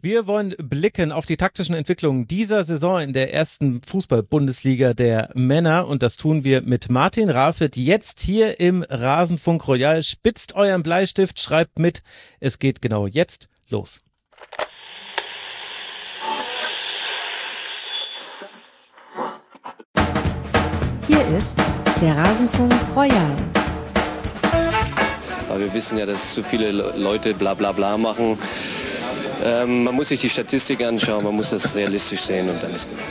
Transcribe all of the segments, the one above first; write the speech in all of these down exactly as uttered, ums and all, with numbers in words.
Wir wollen blicken auf die taktischen Entwicklungen dieser Saison in der ersten Fußball-Bundesliga der Männer und das tun wir mit Martin Rafet jetzt hier im Rasenfunk Royal. Spitzt euren Bleistift, schreibt mit, es geht genau jetzt los. Hier ist der Rasenfunk Royal. Aber wir wissen ja, dass zu viele Leute bla bla bla machen. Ähm, man muss sich die Statistik anschauen, man muss das realistisch sehen und dann ist gut.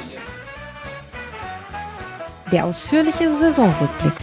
Der ausführliche Saisonrückblick.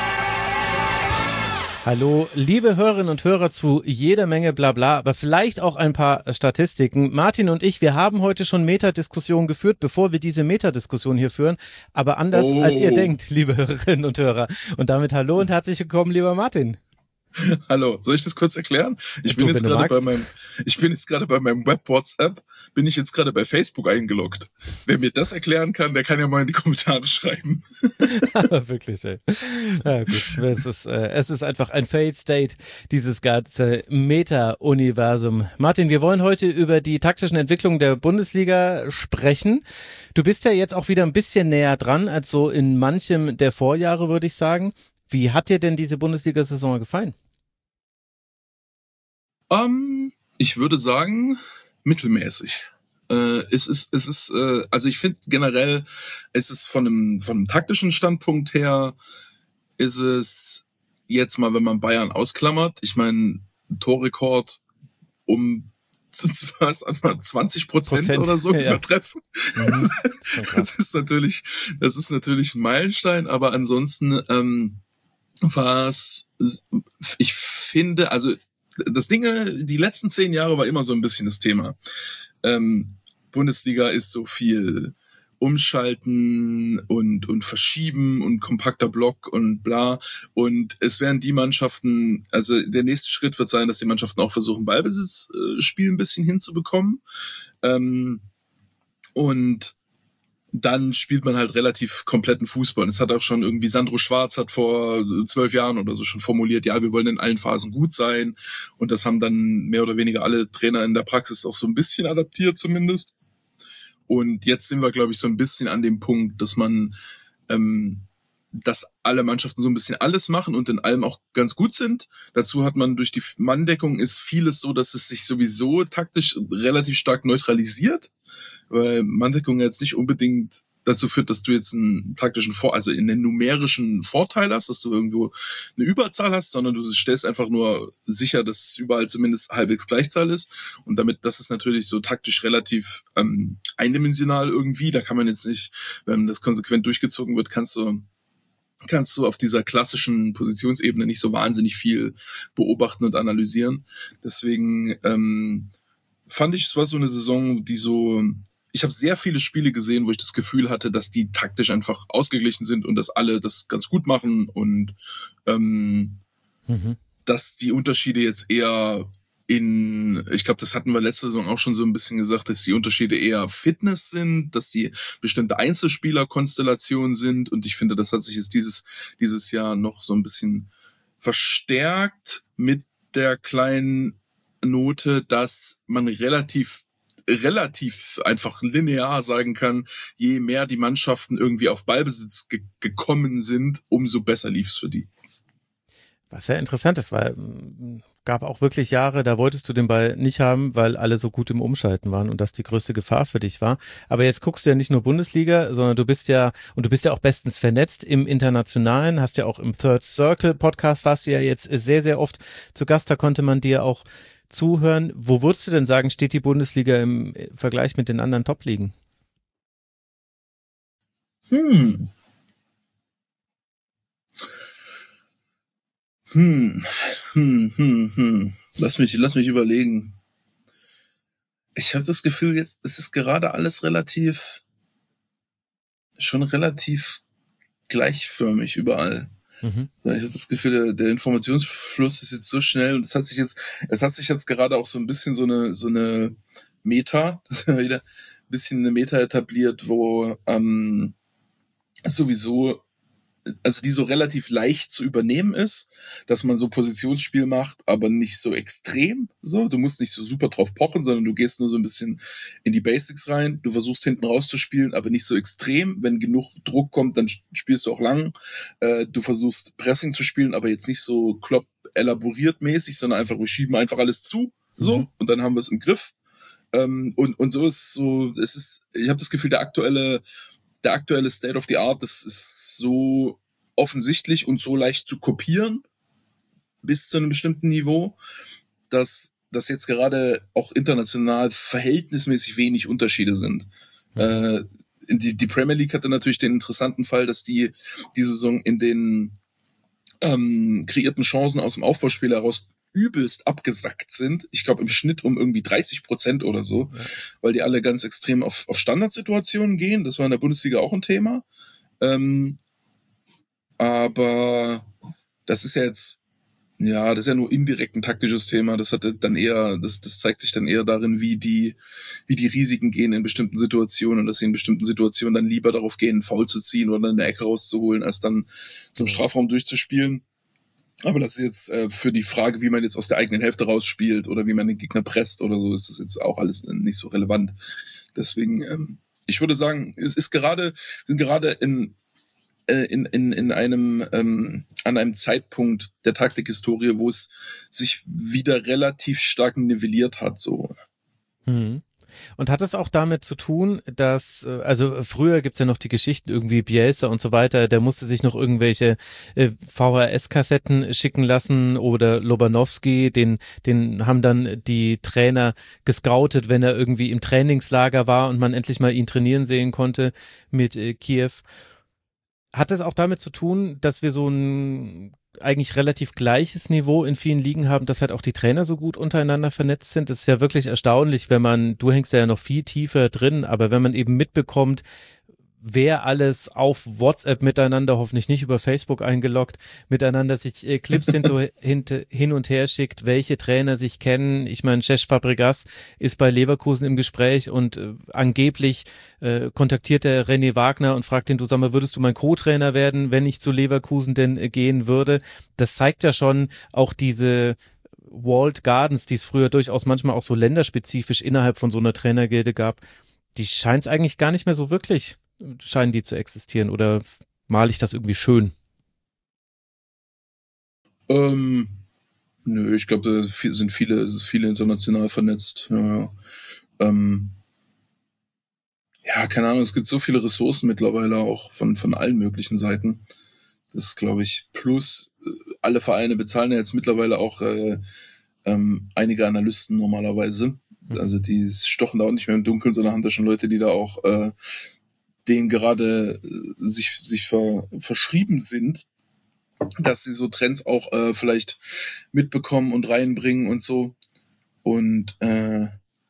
Hallo, liebe Hörerinnen und Hörer zu jeder Menge Blabla, aber vielleicht auch ein paar Statistiken. Martin und ich, wir haben heute schon Metadiskussionen geführt, bevor wir diese Metadiskussion hier führen, aber anders oh. als ihr denkt, liebe Hörerinnen und Hörer. Und damit hallo und herzlich willkommen, lieber Martin. Hallo, soll ich das kurz erklären? Ich bin, jetzt gerade bei meinem, ich bin jetzt gerade bei meinem Web-WhatsApp, bin ich jetzt gerade bei Facebook eingeloggt. Wer mir das erklären kann, der kann ja mal in die Kommentare schreiben. Wirklich, ey. Ja, gut. Es ist, äh, es ist einfach ein Failed State, dieses ganze Meta-Universum. Martin, wir wollen heute über die taktischen Entwicklungen der Bundesliga sprechen. Du bist ja jetzt auch wieder ein bisschen näher dran als so in manchem der Vorjahre, würde ich sagen. Wie hat dir denn diese Bundesliga-Saison gefallen? Um, ich würde sagen, mittelmäßig. Äh, es ist, es ist, äh, also ich finde generell, es ist von einem, von einem taktischen Standpunkt her, ist es jetzt mal, wenn man Bayern ausklammert, ich meine, Torrekord um was, zwanzig Prozent oder so ja. übertreffen. Mhm. Das ist natürlich, das ist natürlich ein Meilenstein, aber ansonsten, ähm, was ich finde, also das Ding, die letzten zehn Jahre war immer so ein bisschen das Thema. Ähm, Bundesliga ist so viel umschalten und und verschieben und kompakter Block und bla. Und es werden die Mannschaften, also der nächste Schritt wird sein, dass die Mannschaften auch versuchen, Ballbesitzspiel äh, ein bisschen hinzubekommen. Ähm, und dann spielt man halt relativ kompletten Fußball. Und es hat auch schon irgendwie Sandro Schwarz hat vor zwölf Jahren oder so schon formuliert, ja, wir wollen in allen Phasen gut sein. Und das haben dann mehr oder weniger alle Trainer in der Praxis auch so ein bisschen adaptiert zumindest. Und jetzt sind wir, glaube ich, so ein bisschen an dem Punkt, dass man, ähm, dass alle Mannschaften so ein bisschen alles machen und in allem auch ganz gut sind. Dazu hat man durch die Manndeckung ist vieles so, dass es sich sowieso taktisch relativ stark neutralisiert. Weil Manndeckung jetzt nicht unbedingt dazu führt, dass du jetzt einen taktischen Vor-, also in den numerischen Vorteil hast, dass du irgendwo eine Überzahl hast, sondern du stellst einfach nur sicher, dass es überall zumindest halbwegs Gleichzahl ist. Und damit, das ist natürlich so taktisch relativ ähm, eindimensional irgendwie. Da kann man jetzt nicht, wenn das konsequent durchgezogen wird, kannst du kannst du auf dieser klassischen Positionsebene nicht so wahnsinnig viel beobachten und analysieren. Deswegen ähm, fand ich, es war so eine Saison, die so, ich habe sehr viele Spiele gesehen, wo ich das Gefühl hatte, dass die taktisch einfach ausgeglichen sind und dass alle das ganz gut machen und ähm, mhm. dass die Unterschiede jetzt eher in, ich glaube, das hatten wir letzte Saison auch schon so ein bisschen gesagt, dass die Unterschiede eher Fitness sind, dass die bestimmte Einzelspielerkonstellationen sind und ich finde, das hat sich jetzt dieses dieses Jahr noch so ein bisschen verstärkt mit der kleinen Note, dass man relativ relativ einfach linear sagen kann, je mehr die Mannschaften irgendwie auf Ballbesitz ge- gekommen sind, umso besser lief's für die. Was ja interessant ist, weil gab auch wirklich Jahre, da wolltest du den Ball nicht haben, weil alle so gut im Umschalten waren und das die größte Gefahr für dich war. Aber jetzt guckst du ja nicht nur Bundesliga, sondern du bist ja, und du bist ja auch bestens vernetzt im Internationalen, hast ja auch im Third Circle Podcast, warst du ja jetzt sehr, sehr oft zu Gast, da konnte man dir auch zuhören. Wo würdest du denn sagen, steht die Bundesliga im Vergleich mit den anderen Top-Ligen? Hm. Hm. Hm, hm, hm. Lass mich, lass mich überlegen. Ich habe das Gefühl, jetzt es ist gerade alles relativ, schon relativ gleichförmig überall. Mhm. Ich habe das Gefühl, der, der Informationsfluss ist jetzt so schnell und es hat sich jetzt, es hat sich jetzt gerade auch so ein bisschen so eine, so eine Meta, das ist ja wieder ein bisschen eine Meta etabliert, wo ähm, sowieso also die so relativ leicht zu übernehmen ist, dass man so Positionsspiel macht, aber nicht so extrem, so. Du musst nicht so super drauf pochen, sondern du gehst nur so ein bisschen in die Basics rein. Du versuchst hinten rauszuspielen, aber nicht so extrem. Wenn genug Druck kommt, dann spielst du auch lang. Äh, du versuchst Pressing zu spielen, aber jetzt nicht so klopp elaboriert mäßig, sondern einfach, wir schieben einfach alles zu, so. Mhm. Und dann haben wir es im Griff. Ähm, und, und so ist so, es ist, ich habe das Gefühl, der aktuelle Der aktuelle State of the Art, das ist so offensichtlich und so leicht zu kopieren bis zu einem bestimmten Niveau, dass, dass jetzt gerade auch international verhältnismäßig wenig Unterschiede sind. Mhm. Äh, die, die Premier League hatte natürlich den interessanten Fall, dass die die Saison in den ähm, kreierten Chancen aus dem Aufbauspiel heraus übelst abgesackt sind. Ich glaube im Schnitt um irgendwie dreißig Prozent oder so, ja. Weil die alle ganz extrem auf, auf Standardsituationen gehen. Das war in der Bundesliga auch ein Thema. Ähm, aber das ist ja jetzt, ja, das ist ja nur indirekt ein taktisches Thema. Das hat dann eher, das, das zeigt sich dann eher darin, wie die, wie die Risiken gehen in bestimmten Situationen und dass sie in bestimmten Situationen dann lieber darauf gehen, einen Foul zu ziehen oder eine Ecke rauszuholen, als dann zum Strafraum durchzuspielen. Aber das ist jetzt äh, für die Frage, wie man jetzt aus der eigenen Hälfte rausspielt oder wie man den Gegner presst oder so, ist das jetzt auch alles nicht so relevant. Deswegen, ähm, ich würde sagen, es ist gerade, sind gerade in äh, in in in einem ähm, an einem Zeitpunkt der Taktikhistorie, wo es sich wieder relativ stark nivelliert hat, so. Mhm. Und hat es auch damit zu tun, dass, also früher gibt's ja noch die Geschichten irgendwie Bielsa und so weiter, der musste sich noch irgendwelche äh, V H S-Kassetten schicken lassen oder Lobanowski, den, den haben dann die Trainer gescoutet, wenn er irgendwie im Trainingslager war und man endlich mal ihn trainieren sehen konnte mit äh, Kiew. Hat es auch damit zu tun, dass wir so ein eigentlich relativ gleiches Niveau in vielen Ligen haben, dass halt auch die Trainer so gut untereinander vernetzt sind? Das ist ja wirklich erstaunlich, wenn man, du hängst ja noch viel tiefer drin, aber wenn man eben mitbekommt, wer alles auf WhatsApp miteinander, hoffentlich nicht über Facebook eingeloggt, miteinander sich äh, Clips hinto, hint, hin und her schickt, welche Trainer sich kennen. Ich meine, Cesc Fabregas ist bei Leverkusen im Gespräch und äh, angeblich äh, kontaktiert der René Wagner und fragt ihn, du sag mal, würdest du mein Co-Trainer werden, wenn ich zu Leverkusen denn äh, gehen würde? Das zeigt ja schon auch diese Walled Gardens, die es früher durchaus manchmal auch so länderspezifisch innerhalb von so einer Trainergilde gab. Die scheint es eigentlich gar nicht mehr so wirklich scheinen die zu existieren, oder male ich das irgendwie schön? Ähm, nö, ich glaube, da sind viele, viele international vernetzt. Ja, ja. Ähm, ja, keine Ahnung, es gibt so viele Ressourcen mittlerweile auch von, von allen möglichen Seiten. Das ist, glaube ich, plus alle Vereine bezahlen ja jetzt mittlerweile auch äh, ähm, einige Analysten normalerweise. Also die stochen da auch nicht mehr im Dunkeln, sondern haben da schon Leute, die da auch äh, denen gerade äh, sich sich ver, verschrieben sind, dass sie so Trends auch äh, vielleicht mitbekommen und reinbringen und so. Und äh,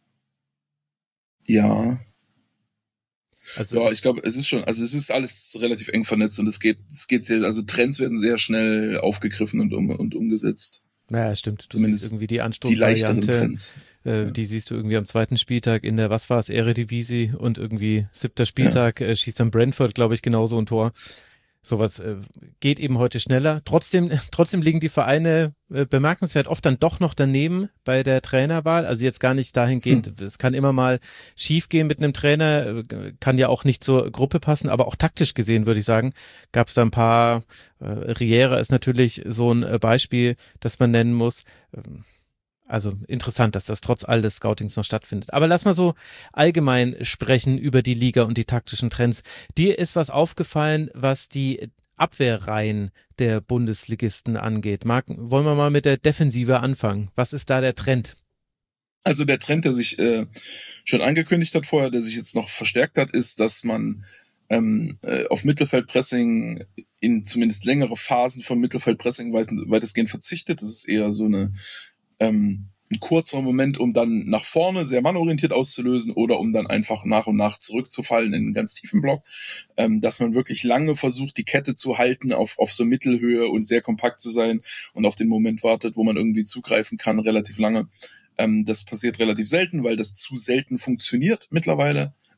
ja, also ja, ich glaube, es ist schon, also es ist alles relativ eng vernetzt und es geht, es geht sehr, also Trends werden sehr schnell aufgegriffen und um, und umgesetzt. Ja, stimmt. Du Zumindest siehst irgendwie die Anstoßvariante, die äh, ja. die siehst du irgendwie am zweiten Spieltag in der, was war es, Eredivisie, und irgendwie siebter Spieltag ja. äh, schießt dann Brentford, glaube ich, genauso ein Tor. Sowas äh, geht eben heute schneller. Trotzdem, trotzdem liegen die Vereine äh, bemerkenswert oft dann doch noch daneben bei der Trainerwahl. Also jetzt gar nicht dahingehend, hm. es kann immer mal schief gehen mit einem Trainer, äh, kann ja auch nicht zur Gruppe passen, aber auch taktisch gesehen, würde ich sagen, gab es da ein paar, äh, Riera ist natürlich so ein äh, Beispiel, das man nennen muss. Ähm, Also interessant, dass das trotz all des Scoutings noch stattfindet. Aber lass mal so allgemein sprechen über die Liga und die taktischen Trends. Dir ist was aufgefallen, was die Abwehrreihen der Bundesligisten angeht. Marc, wollen wir mal mit der Defensive anfangen? Was ist da der Trend? Also der Trend, der sich äh, schon angekündigt hat vorher, der sich jetzt noch verstärkt hat, ist, dass man ähm, äh, auf Mittelfeldpressing in zumindest längere Phasen von Mittelfeldpressing weit, weitestgehend verzichtet. Das ist eher so eine Ähm, ein kurzer Moment, um dann nach vorne sehr mannorientiert auszulösen oder um dann einfach nach und nach zurückzufallen in einen ganz tiefen Block, ähm, dass man wirklich lange versucht, die Kette zu halten auf auf so Mittelhöhe und sehr kompakt zu sein und auf den Moment wartet, wo man irgendwie zugreifen kann, relativ lange. Ähm, das passiert relativ selten, weil das zu selten funktioniert mittlerweile.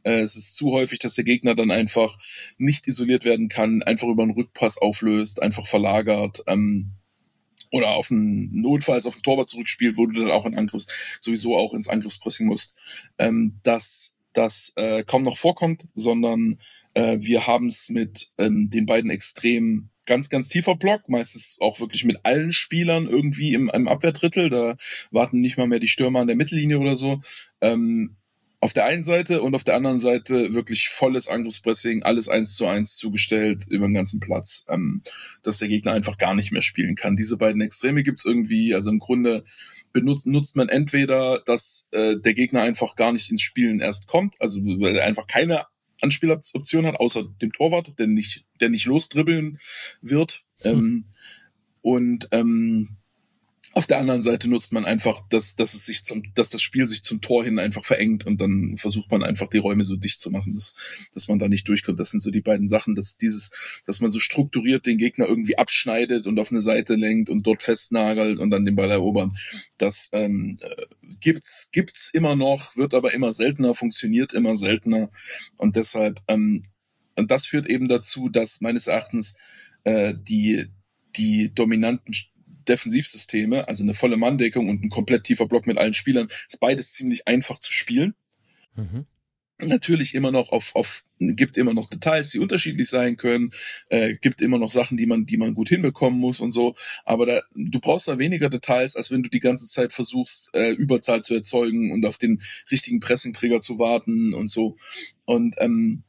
Äh, es ist zu häufig, dass der Gegner dann einfach nicht isoliert werden kann, einfach über einen Rückpass auflöst, einfach verlagert, ähm, oder auf einen notfalls auf den Torwart zurückspielt, wo du dann auch in Angriffs, sowieso auch ins Angriffspressing musst, ähm, dass das äh, kaum noch vorkommt, sondern äh, wir haben es mit ähm, den beiden extrem ganz, ganz tiefer Block, meistens auch wirklich mit allen Spielern irgendwie im, im Abwehrdrittel, da warten nicht mal mehr die Stürmer an der Mittellinie oder so, ähm, auf der einen Seite und auf der anderen Seite wirklich volles Angriffspressing, alles eins zu eins zugestellt über den ganzen Platz, ähm, dass der Gegner einfach gar nicht mehr spielen kann. Diese beiden Extreme gibt's irgendwie, also im Grunde benutzt nutzt man entweder, dass äh, der Gegner einfach gar nicht ins Spielen erst kommt, also weil er einfach keine Anspieloption hat, außer dem Torwart, der nicht, der nicht losdribbeln wird. Hm. Ähm, und ähm, auf der anderen Seite nutzt man einfach, dass, dass es sich zum, dass das Spiel sich zum Tor hin einfach verengt und dann versucht man einfach die Räume so dicht zu machen, dass, dass man da nicht durchkommt. Das sind so die beiden Sachen, dass dieses, dass man so strukturiert den Gegner irgendwie abschneidet und auf eine Seite lenkt und dort festnagelt und dann den Ball erobern. Das ähm, gibt's, gibt's immer noch, wird aber immer seltener, funktioniert immer seltener und deshalb, ähm, und das führt eben dazu, dass meines Erachtens äh, die, die dominanten Defensivsysteme, also eine volle Manndeckung und ein komplett tiefer Block mit allen Spielern, ist beides ziemlich einfach zu spielen. Mhm. Natürlich immer noch auf, auf, gibt immer noch Details, die unterschiedlich sein können, äh, gibt immer noch Sachen, die man, die man gut hinbekommen muss und so, aber da, du brauchst da weniger Details, als wenn du die ganze Zeit versuchst, äh, Überzahl zu erzeugen und auf den richtigen Pressing-Trigger zu warten und so. Und, ähm,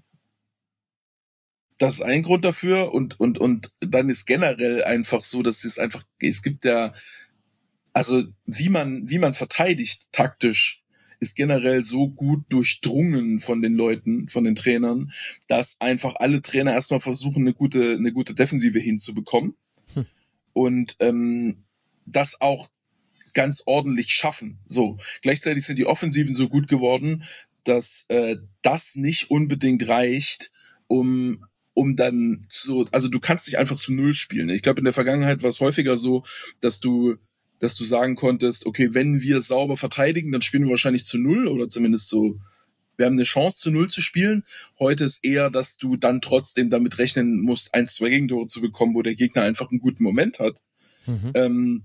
das ist ein Grund dafür und und und dann ist generell einfach so, dass es einfach, es gibt ja, also wie man wie man verteidigt taktisch, ist generell so gut durchdrungen von den Leuten, von den Trainern, dass einfach alle Trainer erstmal versuchen, eine gute eine gute Defensive hinzubekommen hm. und ähm, das auch ganz ordentlich schaffen. So, gleichzeitig sind die Offensiven so gut geworden, dass äh, das nicht unbedingt reicht, um um dann so, also du kannst nicht einfach zu Null spielen. Ich glaube, in der Vergangenheit war es häufiger so, dass du, dass du sagen konntest, okay, wenn wir sauber verteidigen, dann spielen wir wahrscheinlich zu Null oder zumindest so, wir haben eine Chance zu Null zu spielen. Heute ist eher, dass du dann trotzdem damit rechnen musst, eins, zwei Gegentore zu bekommen, wo der Gegner einfach einen guten Moment hat. Mhm. Ähm,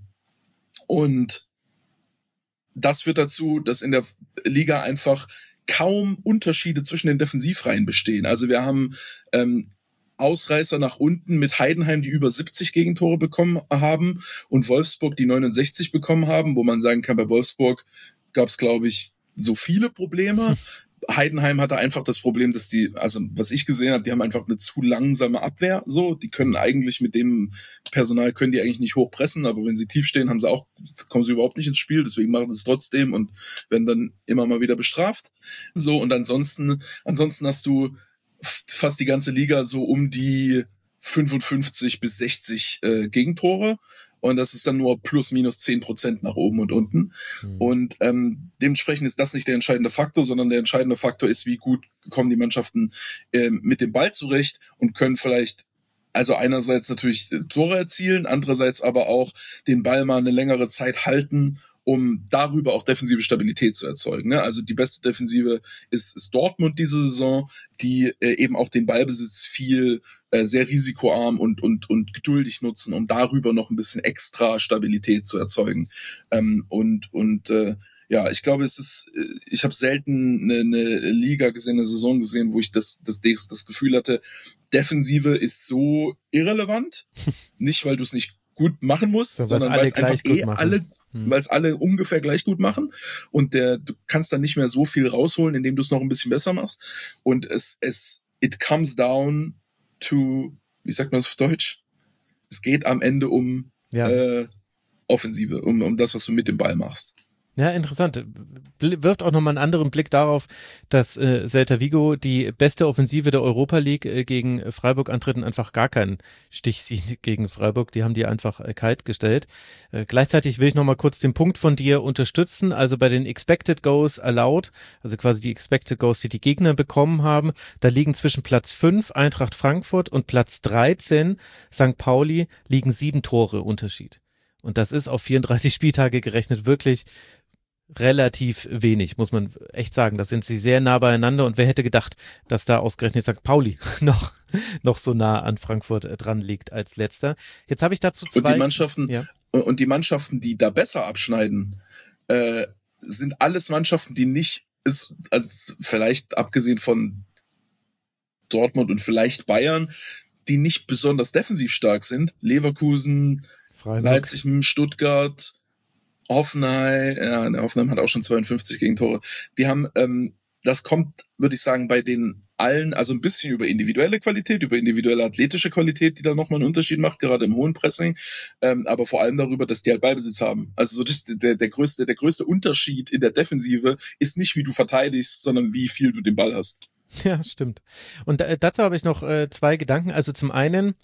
und das führt dazu, dass in der Liga einfach kaum Unterschiede zwischen den Defensivreihen bestehen. Also wir haben ähm, Ausreißer nach unten mit Heidenheim, die über siebzig Gegentore bekommen haben und Wolfsburg, die neunundsechzig bekommen haben, wo man sagen kann, bei Wolfsburg gab es, glaube ich, so viele Probleme. Heidenheim hatte einfach das Problem, dass die, also was ich gesehen habe, die haben einfach eine zu langsame Abwehr, so, die können eigentlich mit dem Personal, können die eigentlich nicht hochpressen, aber wenn sie tief stehen, haben sie auch, kommen sie überhaupt nicht ins Spiel, deswegen machen sie es trotzdem und werden dann immer mal wieder bestraft. So, und ansonsten, ansonsten hast du fast die ganze Liga so um die fünfundfünfzig bis sechzig äh, Gegentore und das ist dann nur plus minus zehn Prozent nach oben und unten mhm. und ähm, dementsprechend ist das nicht der entscheidende Faktor, sondern der entscheidende Faktor ist, wie gut kommen die Mannschaften äh, mit dem Ball zurecht und können vielleicht also einerseits natürlich Tore erzielen, andererseits aber auch den Ball mal eine längere Zeit halten, um darüber auch defensive Stabilität zu erzeugen. Ne? Also die beste Defensive ist, ist Dortmund diese Saison, die äh, eben auch den Ballbesitz viel äh, sehr risikoarm und und und geduldig nutzen, um darüber noch ein bisschen extra Stabilität zu erzeugen. Ähm, und und äh, ja, ich glaube, es ist, ich habe selten eine, eine Liga gesehen, eine Saison gesehen, wo ich das das das Gefühl hatte, Defensive ist so irrelevant, nicht weil du es nicht gut machen musst, so, sondern weil es einfach eh alle hm. weil es alle ungefähr gleich gut machen und der du kannst dann nicht mehr so viel rausholen, indem du es noch ein bisschen besser machst und es es it comes down to, wie sagt man das auf Deutsch? Es geht am Ende um ja. äh, Offensive, um um das, was du mit dem Ball machst. Ja, interessant. Wirft auch nochmal einen anderen Blick darauf, dass äh, Celta Vigo die beste Offensive der Europa League äh, gegen Freiburg antritt und einfach gar keinen Stich sieht gegen Freiburg. Die haben die einfach äh, kalt gestellt. Äh, gleichzeitig will ich nochmal kurz den Punkt von dir unterstützen. Also bei den Expected Goals allowed, also quasi die Expected Goals, die die Gegner bekommen haben, da liegen zwischen Platz fünf Eintracht Frankfurt und Platz dreizehn Sankt Pauli liegen sieben Tore Unterschied. Und das ist auf vierunddreißig Spieltage gerechnet wirklich relativ wenig, muss man echt sagen. Da sind sie sehr nah beieinander und wer hätte gedacht, dass da ausgerechnet Sankt Pauli noch, noch so nah an Frankfurt dran liegt als letzter. Jetzt habe ich dazu zwei. Und die Mannschaften, ja. und die Mannschaften, die da besser abschneiden, äh, sind alles Mannschaften, die nicht, ist, also vielleicht abgesehen von Dortmund und vielleicht Bayern, die nicht besonders defensiv stark sind. Leverkusen, Freiburg. Leipzig, Stuttgart, Hoffenheim, ja, der Hoffenheim hat auch schon zweiundfünfzig Gegentore. Die haben, ähm, das kommt, würde ich sagen, bei den allen, also ein bisschen über individuelle Qualität, über individuelle athletische Qualität, die da nochmal einen Unterschied macht, gerade im hohen Pressing, ähm, aber vor allem darüber, dass die halt Ballbesitz haben. Also so das, der, der größte, der größte Unterschied in der Defensive ist nicht, wie du verteidigst, sondern wie viel du den Ball hast. Ja, stimmt. Und äh, dazu habe ich noch äh, zwei Gedanken. Also zum einen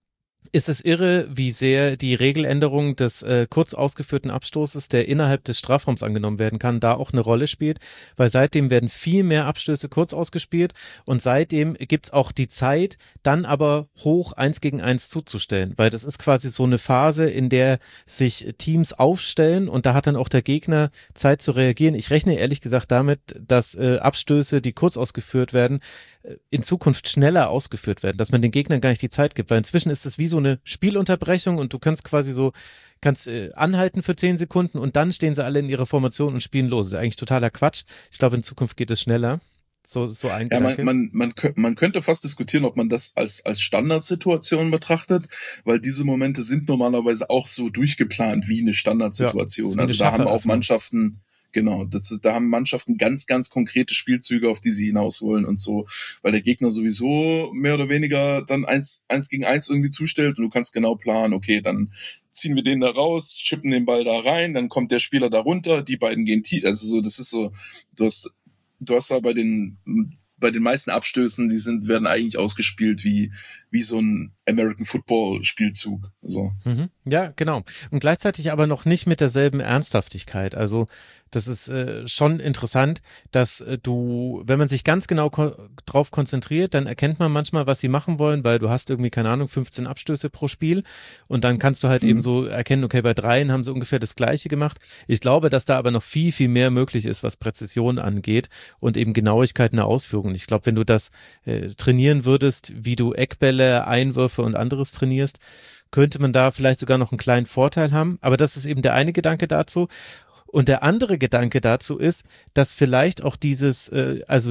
ist es irre, wie sehr die Regeländerung des äh, kurz ausgeführten Abstoßes, der innerhalb des Strafraums angenommen werden kann, da auch eine Rolle spielt, weil seitdem werden viel mehr Abstöße kurz ausgespielt und seitdem gibt's auch die Zeit, dann aber hoch eins gegen eins zuzustellen, weil das ist quasi so eine Phase, in der sich Teams aufstellen und da hat dann auch der Gegner Zeit zu reagieren. Ich rechne ehrlich gesagt damit, dass äh, Abstöße, die kurz ausgeführt werden, in Zukunft schneller ausgeführt werden, dass man den Gegnern gar nicht die Zeit gibt, weil inzwischen ist es wie so eine Spielunterbrechung und du kannst quasi so, kannst äh, anhalten für zehn Sekunden und dann stehen sie alle in ihrer Formation und spielen los. Das ist eigentlich totaler Quatsch. Ich glaube, in Zukunft geht es schneller. So, so ein ja, Gedanke. man, man, man, man könnte fast diskutieren, ob man das als, als Standardsituation betrachtet, weil diese Momente sind normalerweise auch so durchgeplant wie eine Standardsituation. Ja, wie eine also da haben auch Schachtelöffnung. Mannschaften, genau, das, da haben Mannschaften ganz, ganz konkrete Spielzüge, auf die sie hinaus wollen und so, weil der Gegner sowieso mehr oder weniger dann eins, eins gegen eins irgendwie zustellt und du kannst genau planen, okay, dann ziehen wir den da raus, chippen den Ball da rein, dann kommt der Spieler da runter, die beiden gehen tief, also so, das ist so, du hast, du hast da bei den, bei den meisten Abstößen, die sind, werden eigentlich ausgespielt wie, wie so ein American Football Spielzug, so. Mhm. Ja, genau. Und gleichzeitig aber noch nicht mit derselben Ernsthaftigkeit. Also das ist äh, schon interessant, dass äh, du, wenn man sich ganz genau ko- drauf konzentriert, dann erkennt man manchmal, was sie machen wollen, weil du hast irgendwie, keine Ahnung, fünfzehn Abstöße pro Spiel und dann kannst du halt mhm. eben so erkennen, okay, bei dreien haben sie ungefähr das Gleiche gemacht. Ich glaube, dass da aber noch viel, viel mehr möglich ist, was Präzision angeht und eben Genauigkeit in der Ausführung. Ich glaube, wenn du das äh, trainieren würdest, wie du Eckbälle, Einwürfe und anderes trainierst, könnte man da vielleicht sogar noch einen kleinen Vorteil haben. Aber das ist eben der eine Gedanke dazu. Und der andere Gedanke dazu ist, dass vielleicht auch dieses, äh, also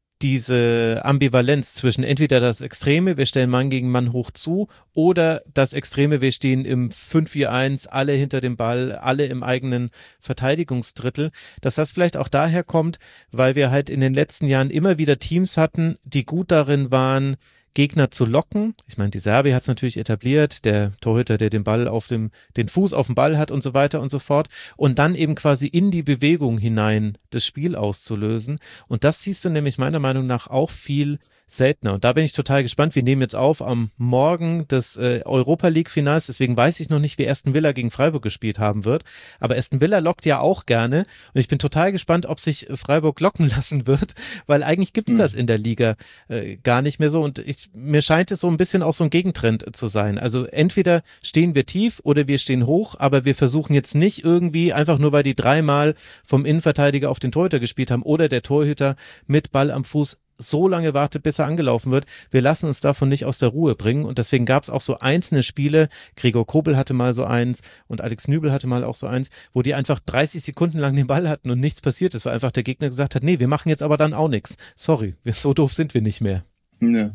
diese Ambivalenz zwischen entweder das Extreme, wir stellen Mann gegen Mann hoch zu, oder das Extreme, wir stehen im fünf vier eins, alle hinter dem Ball, alle im eigenen Verteidigungsdrittel, dass das vielleicht auch daher kommt, weil wir halt in den letzten Jahren immer wieder Teams hatten, die gut darin waren, Gegner zu locken. Ich meine, die Serbi hat es natürlich etabliert, der Torhüter, der den Ball auf dem, den Fuß auf dem Ball hat und so weiter und so fort. Und dann eben quasi in die Bewegung hinein das Spiel auszulösen. Und das siehst du nämlich meiner Meinung nach auch viel seltener. Und da bin ich total gespannt. Wir nehmen jetzt auf am Morgen des äh, Europa-League-Finals, deswegen weiß ich noch nicht, wie Aston Villa gegen Freiburg gespielt haben wird. Aber Aston Villa lockt ja auch gerne und ich bin total gespannt, ob sich Freiburg locken lassen wird, weil eigentlich gibt's das in der Liga äh, gar nicht mehr so und ich, mir scheint es so ein bisschen auch so ein Gegentrend zu sein. Also entweder stehen wir tief oder wir stehen hoch, aber wir versuchen jetzt nicht irgendwie, einfach nur weil die dreimal vom Innenverteidiger auf den Torhüter gespielt haben oder der Torhüter mit Ball am Fuß so lange wartet, bis er angelaufen wird. Wir lassen uns davon nicht aus der Ruhe bringen und deswegen gab es auch so einzelne Spiele, Gregor Kobel hatte mal so eins und Alex Nübel hatte mal auch so eins, wo die einfach dreißig Sekunden lang den Ball hatten und nichts passiert ist, weil einfach der Gegner gesagt hat, nee, wir machen jetzt aber dann auch nichts. Sorry, so doof sind wir nicht mehr. Ja,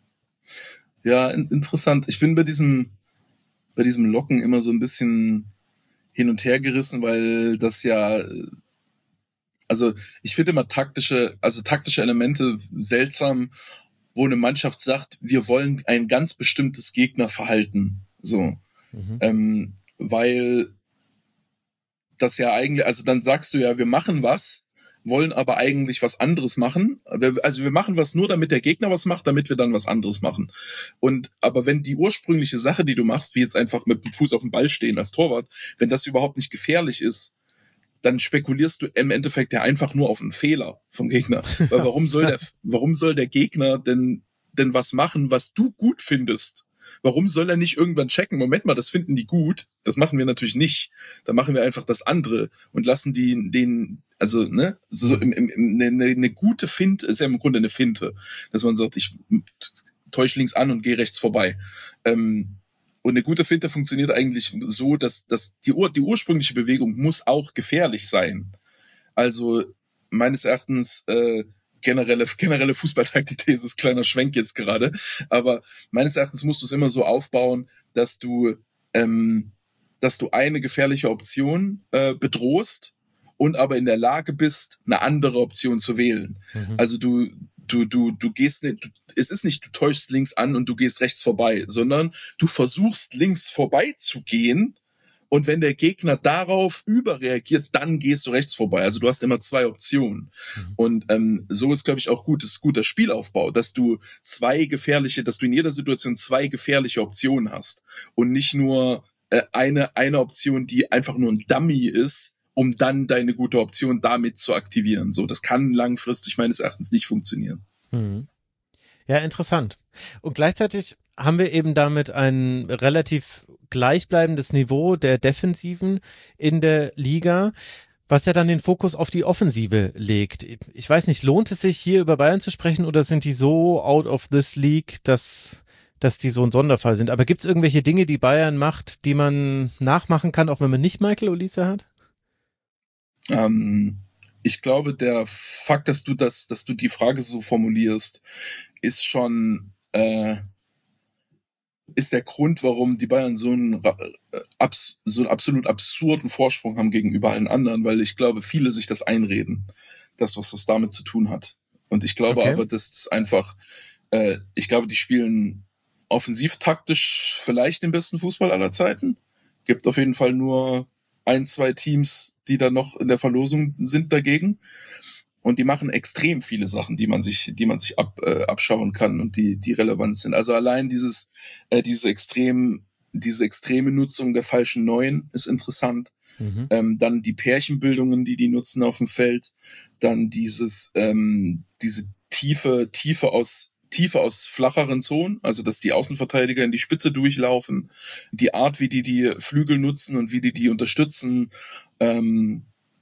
ja in- interessant. Ich bin bei diesem, bei diesem Locken immer so ein bisschen hin und her gerissen, weil das ja Also ich finde immer taktische, also taktische Elemente seltsam, wo eine Mannschaft sagt, wir wollen ein ganz bestimmtes Gegnerverhalten, so, mhm. ähm, weil das ja eigentlich, also dann sagst du ja, wir machen was, wollen aber eigentlich was anderes machen, also wir machen was nur, damit der Gegner was macht, damit wir dann was anderes machen. Und aber wenn die ursprüngliche Sache, die du machst, wie jetzt einfach mit dem Fuß auf dem Ball stehen als Torwart, wenn das überhaupt nicht gefährlich ist, dann spekulierst du im Endeffekt ja einfach nur auf einen Fehler vom Gegner. Weil warum soll der, warum soll der Gegner denn, denn was machen, was du gut findest? Warum soll er nicht irgendwann checken? Moment mal, das finden die gut. Das machen wir natürlich nicht. Da machen wir einfach das andere und lassen die den, also ne, so im, im, im, eine, eine gute Finte ist ja im Grunde eine Finte, dass man sagt, ich täusche links an und gehe rechts vorbei. Ähm, und eine gute Finte funktioniert eigentlich so, dass, dass die, Ur, die ursprüngliche Bewegung muss auch gefährlich sein. Also meines Erachtens äh, generelle generelle Fußballtaktik-These ist kleiner Schwenk jetzt gerade, aber meines Erachtens musst du es immer so aufbauen, dass du ähm, dass du eine gefährliche Option äh, bedrohst und aber in der Lage bist, eine andere Option zu wählen. Mhm. Also du du du du gehst nicht, du, es ist nicht, du täuschst links an und du gehst rechts vorbei, sondern du versuchst links vorbei zu gehen. Und wenn der Gegner darauf überreagiert, dann gehst du rechts vorbei. Also du hast immer zwei Optionen. Mhm. Und ähm, so ist, glaube ich, auch gut, ist guter Spielaufbau, dass du zwei gefährliche, dass du in jeder Situation zwei gefährliche Optionen hast. Und nicht nur äh, eine eine Option, die einfach nur ein Dummy ist, um dann deine gute Option damit zu aktivieren. So, das kann langfristig meines Erachtens nicht funktionieren. Mhm. Ja, interessant. Und gleichzeitig haben wir eben damit ein relativ gleichbleibendes Niveau der Defensiven in der Liga, was ja dann den Fokus auf die Offensive legt. Ich weiß nicht, lohnt es sich hier über Bayern zu sprechen oder sind die so out of this league, dass, dass die so ein Sonderfall sind? Aber gibt es irgendwelche Dinge, die Bayern macht, die man nachmachen kann, auch wenn man nicht Michael Olise hat? Ähm, ich glaube, der Fakt, dass du das, dass du die Frage so formulierst, ist schon äh, ist der Grund, warum die Bayern so einen, äh, so einen absolut absurden Vorsprung haben gegenüber allen anderen, weil ich glaube, viele sich das einreden, das, was das damit zu tun hat. Und ich glaube okay. aber, dass das einfach, äh, ich glaube, die spielen offensivtaktisch vielleicht den besten Fußball aller Zeiten. Gibt auf jeden Fall nur ein, zwei Teams, die da noch in der Verlosung sind dagegen. Und die machen extrem viele Sachen, die man sich, die man sich ab, äh, abschauen kann und die, die relevant sind. Also allein dieses, äh, diese extrem, diese extreme Nutzung der falschen Neun ist interessant. Mhm. Ähm, dann die Pärchenbildungen, die die nutzen auf dem Feld. Dann dieses, ähm, diese Tiefe, Tiefe aus, Tiefe aus flacheren Zonen. Also, dass die Außenverteidiger in die Spitze durchlaufen. Die Art, wie die die Flügel nutzen und wie die die unterstützen. Ähm,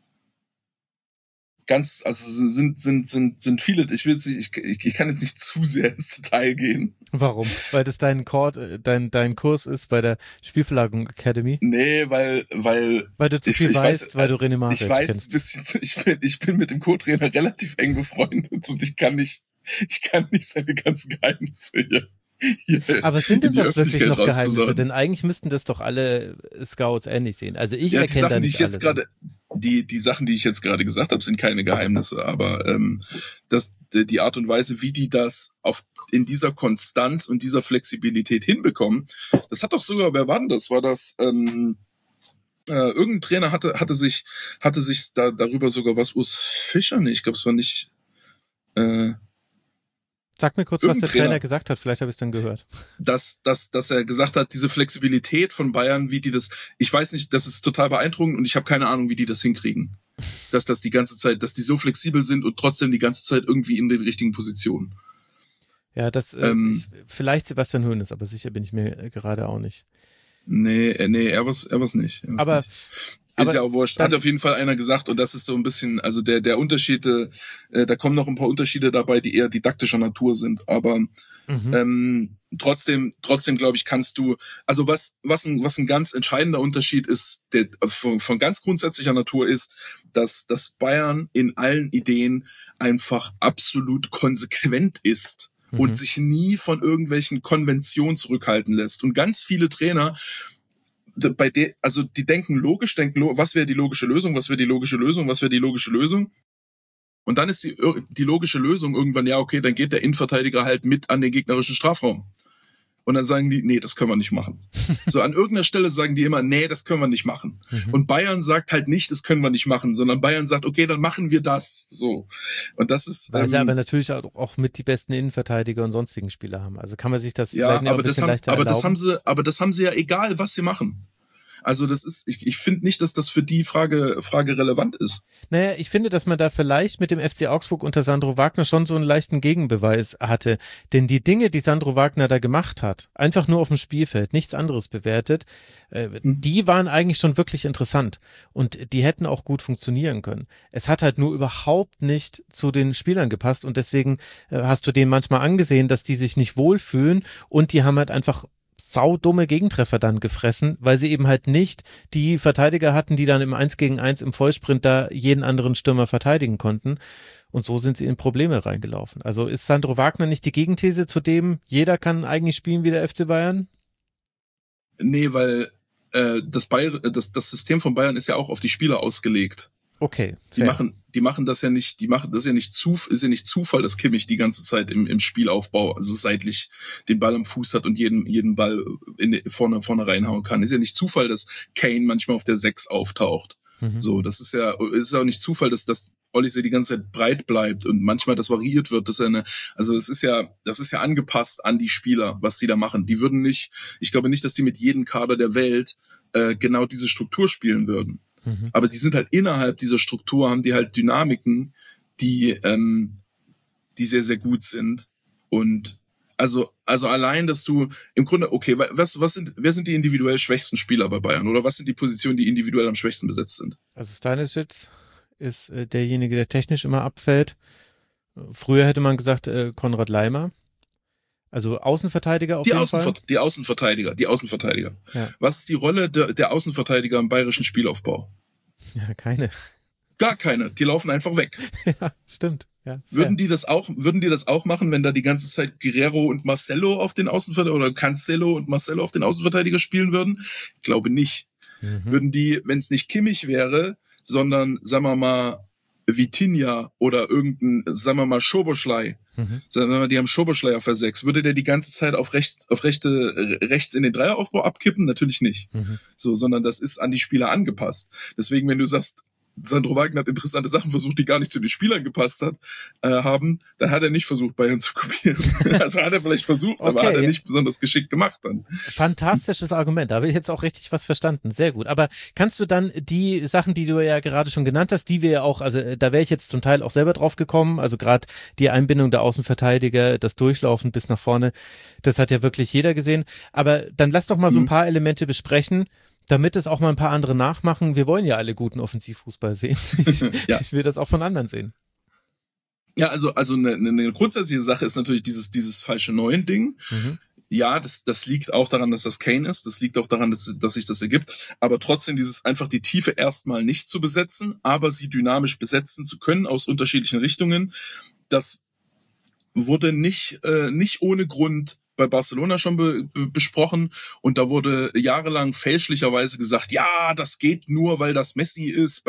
Ganz, also sind sind sind sind viele. Ich will jetzt nicht, ich, ich kann jetzt nicht zu sehr ins Detail gehen. Warum? Weil das dein Kord, dein dein Kurs ist bei der Spielverlagerung Academy? Nee, weil weil weil du zu viel ich, weißt, ich weiß, weil du René Maric Ich weiß kennst. ein bisschen. Ich bin ich bin mit dem Co-Trainer relativ eng befreundet und ich kann nicht ich kann nicht seine ganzen Geheimnisse hier. Hier aber sind denn das wirklich noch Geheimnisse? Denn eigentlich müssten das doch alle Scouts ähnlich sehen. Also ich ja, erkenne Sachen, da nicht die ich jetzt gerade, die die Sachen, die ich jetzt gerade gesagt habe, sind keine Geheimnisse. Aber ähm, das die Art und Weise, wie die das auf in dieser Konstanz und dieser Flexibilität hinbekommen, das hat doch sogar, wer war denn das? War das ähm, äh, irgendein Trainer hatte hatte sich hatte sich da darüber sogar was Urs Fischer? Nee, ich glaube, es war nicht. Äh, Sag mir kurz, was der Trainer gesagt hat, vielleicht habe ich es dann gehört. Dass, dass, dass er gesagt hat, diese Flexibilität von Bayern, wie die das, ich weiß nicht, das ist total beeindruckend und ich habe keine Ahnung, wie die das hinkriegen. Dass das die ganze Zeit, dass die so flexibel sind und trotzdem die ganze Zeit irgendwie in den richtigen Positionen. Ja, das, äh, ähm, ich, vielleicht Sebastian Hoeneß, aber sicher bin ich mir gerade auch nicht. Nee, nee, er war's, er war's nicht. Er war's aber, nicht. Ist ja auch wurscht. Hat auf jeden Fall einer gesagt und das ist so ein bisschen, also der der Unterschied, äh, da kommen noch ein paar Unterschiede dabei, die eher didaktischer Natur sind, aber mhm. ähm, trotzdem, trotzdem glaube ich, kannst du, also was was ein was ein ganz entscheidender Unterschied ist, der von, von ganz grundsätzlicher Natur ist, dass dass Bayern in allen Ideen einfach absolut konsequent ist mhm. und sich nie von irgendwelchen Konventionen zurückhalten lässt und ganz viele Trainer bei der, also die denken logisch, denken, was wäre die logische Lösung, was wäre die logische Lösung, was wäre die logische Lösung? Und dann ist die, die logische Lösung irgendwann, ja, okay, dann geht der Innenverteidiger halt mit an den gegnerischen Strafraum. Und dann sagen die, nee, das können wir nicht machen. So an irgendeiner Stelle sagen die immer, nee, das können wir nicht machen. Mhm. Und Bayern sagt halt nicht, das können wir nicht machen, sondern Bayern sagt, okay, dann machen wir das. So. Und das ist. Weil ähm, sie aber natürlich auch mit die besten Innenverteidiger und sonstigen Spieler haben. Also kann man sich das ja, vielleicht aber ein bisschen das haben, leichter aber erlauben. das haben sie, aber das haben sie ja egal, was sie machen. Also das ist, ich, ich finde nicht, dass das für die Frage, Frage relevant ist. Naja, ich finde, dass man da vielleicht mit dem F C Augsburg unter Sandro Wagner schon so einen leichten Gegenbeweis hatte. Denn die Dinge, die Sandro Wagner da gemacht hat, einfach nur auf dem Spielfeld, nichts anderes bewertet, äh, mhm. die waren eigentlich schon wirklich interessant. Und die hätten auch gut funktionieren können. Es hat halt nur überhaupt nicht zu den Spielern gepasst und deswegen äh, hast du denen manchmal angesehen, dass die sich nicht wohlfühlen und die haben halt einfach saudumme Gegentreffer dann gefressen, weil sie eben halt nicht die Verteidiger hatten, die dann im eins gegen eins im Vollsprint da jeden anderen Stürmer verteidigen konnten. Und so sind sie in Probleme reingelaufen. Also ist Sandro Wagner nicht die Gegenthese zu dem, jeder kann eigentlich spielen wie der F C Bayern? Nee, weil äh, das, Bayer, das, das System von Bayern ist ja auch auf die Spieler ausgelegt. Okay. Die machen, die machen das ja nicht, die machen das ja nicht zu, ist ja nicht Zufall, dass Kimmich die ganze Zeit im, im Spielaufbau, also seitlich den Ball am Fuß hat und jeden, jeden Ball in, vorne, vorne reinhauen kann. Ist ja nicht Zufall, dass Kane manchmal auf der sechs auftaucht. Mhm. So, das ist ja, ist ja auch nicht Zufall, dass das Olise die ganze Zeit breit bleibt und manchmal das variiert wird, dass er eine, also es ist ja, das ist ja angepasst an die Spieler, was sie da machen. Die würden nicht, ich glaube nicht, dass die mit jedem Kader der Welt äh, genau diese Struktur spielen würden. Mhm. Aber die sind halt innerhalb dieser Struktur, haben die halt Dynamiken, die ähm, die sehr, sehr gut sind. Und also also allein, dass du im Grunde, okay, was was sind wer sind die individuell schwächsten Spieler bei Bayern? Oder was sind die Positionen, die individuell am schwächsten besetzt sind? Also Stanisic ist äh, derjenige, der technisch immer abfällt. Früher hätte man gesagt äh, Konrad Laimer. Also Außenverteidiger auf die jeden Außenver- Fall? Die Außenverteidiger, die Außenverteidiger. Ja. Was ist die Rolle der, der Außenverteidiger im bayerischen Spielaufbau? Ja, keine. Gar keine. Die laufen einfach weg. Ja, stimmt. Ja, würden die das auch, würden die das auch machen, wenn da die ganze Zeit Guerrero und Marcelo auf den Außenverteidiger oder Cancelo und Marcelo auf den Außenverteidiger spielen würden? Ich glaube nicht. Mhm. Würden die, wenn es nicht Kimmich wäre, sondern, sagen wir mal, Vitinha oder irgendein, sagen wir mal, Szoboszlai, mhm. sagen wir mal, die haben Szoboszlai auf der sechs, würde der die ganze Zeit auf rechts, auf rechte, rechts in den Dreieraufbau abkippen? Natürlich nicht. Mhm. So, sondern das ist an die Spieler angepasst. Deswegen, wenn du sagst, Sandro Wagner hat interessante Sachen versucht, die gar nicht zu den Spielern gepasst hat, äh, haben, dann hat er nicht versucht, Bayern zu kopieren. Also hat er vielleicht versucht, okay, aber hat er ja. nicht besonders geschickt gemacht dann. Fantastisches Argument, da habe ich jetzt auch richtig was verstanden. Sehr gut. Aber kannst du dann die Sachen, die du ja gerade schon genannt hast, die wir ja auch, also da wäre ich jetzt zum Teil auch selber drauf gekommen, also gerade die Einbindung der Außenverteidiger, das Durchlaufen bis nach vorne, das hat ja wirklich jeder gesehen. Aber dann lass doch mal so ein paar Elemente besprechen, damit es auch mal ein paar andere nachmachen. Wir wollen ja alle guten Offensivfußball sehen. Ich, ja. ich will das auch von anderen sehen. Ja, also also eine, eine grundsätzliche Sache ist natürlich dieses dieses falsche neuen Ding. Mhm. Ja, das das liegt auch daran, dass das Kane ist. Das liegt auch daran, dass dass sich das ergibt. Aber trotzdem dieses einfach die Tiefe erstmal nicht zu besetzen, aber sie dynamisch besetzen zu können aus unterschiedlichen Richtungen. Das wurde nicht äh, nicht ohne Grund bei Barcelona schon be- be- besprochen und da wurde jahrelang fälschlicherweise gesagt, ja, das geht nur, weil das Messi ist.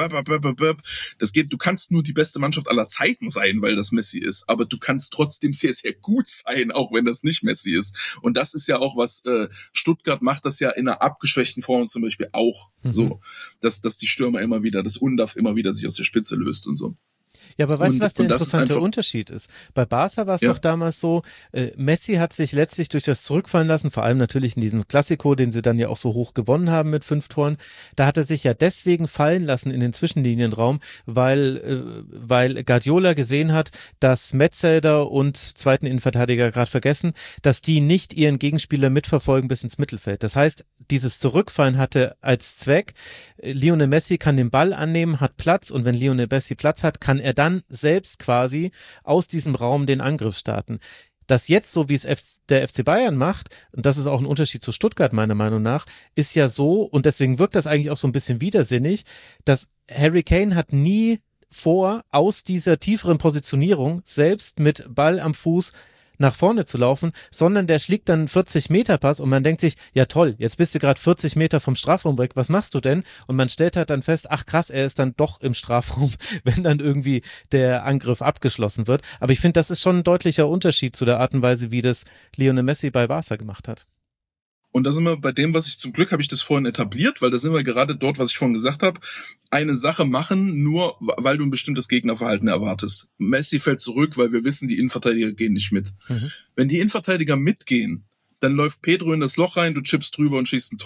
Das geht, du kannst nur die beste Mannschaft aller Zeiten sein, weil das Messi ist, aber du kannst trotzdem sehr, sehr gut sein, auch wenn das nicht Messi ist. Und das ist ja auch was, äh, Stuttgart macht das ja in einer abgeschwächten Form zum Beispiel auch mhm. so, dass, dass die Stürmer immer wieder, das Undav immer wieder sich aus der Spitze löst und so. Ja, aber weißt du, was der interessante ist Unterschied ist? Bei Barca war es ja. doch damals so, äh, Messi hat sich letztlich durch das Zurückfallen lassen, vor allem natürlich in diesem Klassiko, den sie dann ja auch so hoch gewonnen haben mit fünf Toren, da hat er sich ja deswegen fallen lassen in den Zwischenlinienraum, weil äh, weil Guardiola gesehen hat, dass Metzelder und zweiten Innenverteidiger gerade vergessen, dass die nicht ihren Gegenspieler mitverfolgen bis ins Mittelfeld. Das heißt, dieses Zurückfallen hatte als Zweck, Lionel Messi kann den Ball annehmen, hat Platz und wenn Lionel Messi Platz hat, kann er dann selbst quasi aus diesem Raum den Angriff starten. Das jetzt, so wie es F- der F C Bayern macht, und das ist auch ein Unterschied zu Stuttgart meiner Meinung nach, ist ja so, und deswegen wirkt das eigentlich auch so ein bisschen widersinnig, dass Harry Kane hat nie vor, aus dieser tieferen Positionierung selbst mit Ball am Fuß nach vorne zu laufen, sondern der schlägt dann einen vierzig-Meter-Pass und man denkt sich, ja toll, jetzt bist du gerade vierzig Meter vom Strafraum weg, was machst du denn? Und man stellt halt dann fest, ach krass, er ist dann doch im Strafraum, wenn dann irgendwie der Angriff abgeschlossen wird. Aber ich finde, das ist schon ein deutlicher Unterschied zu der Art und Weise, wie das Lionel Messi bei Barca gemacht hat. Und da sind wir bei dem, was ich zum Glück habe ich das vorhin etabliert, weil da sind wir gerade dort, was ich vorhin gesagt habe, eine Sache machen, nur weil du ein bestimmtes Gegnerverhalten erwartest. Messi fällt zurück, weil wir wissen, die Innenverteidiger gehen nicht mit. Mhm. Wenn die Innenverteidiger mitgehen, dann läuft Pedro in das Loch rein, du chippst drüber und schießt ein Tor.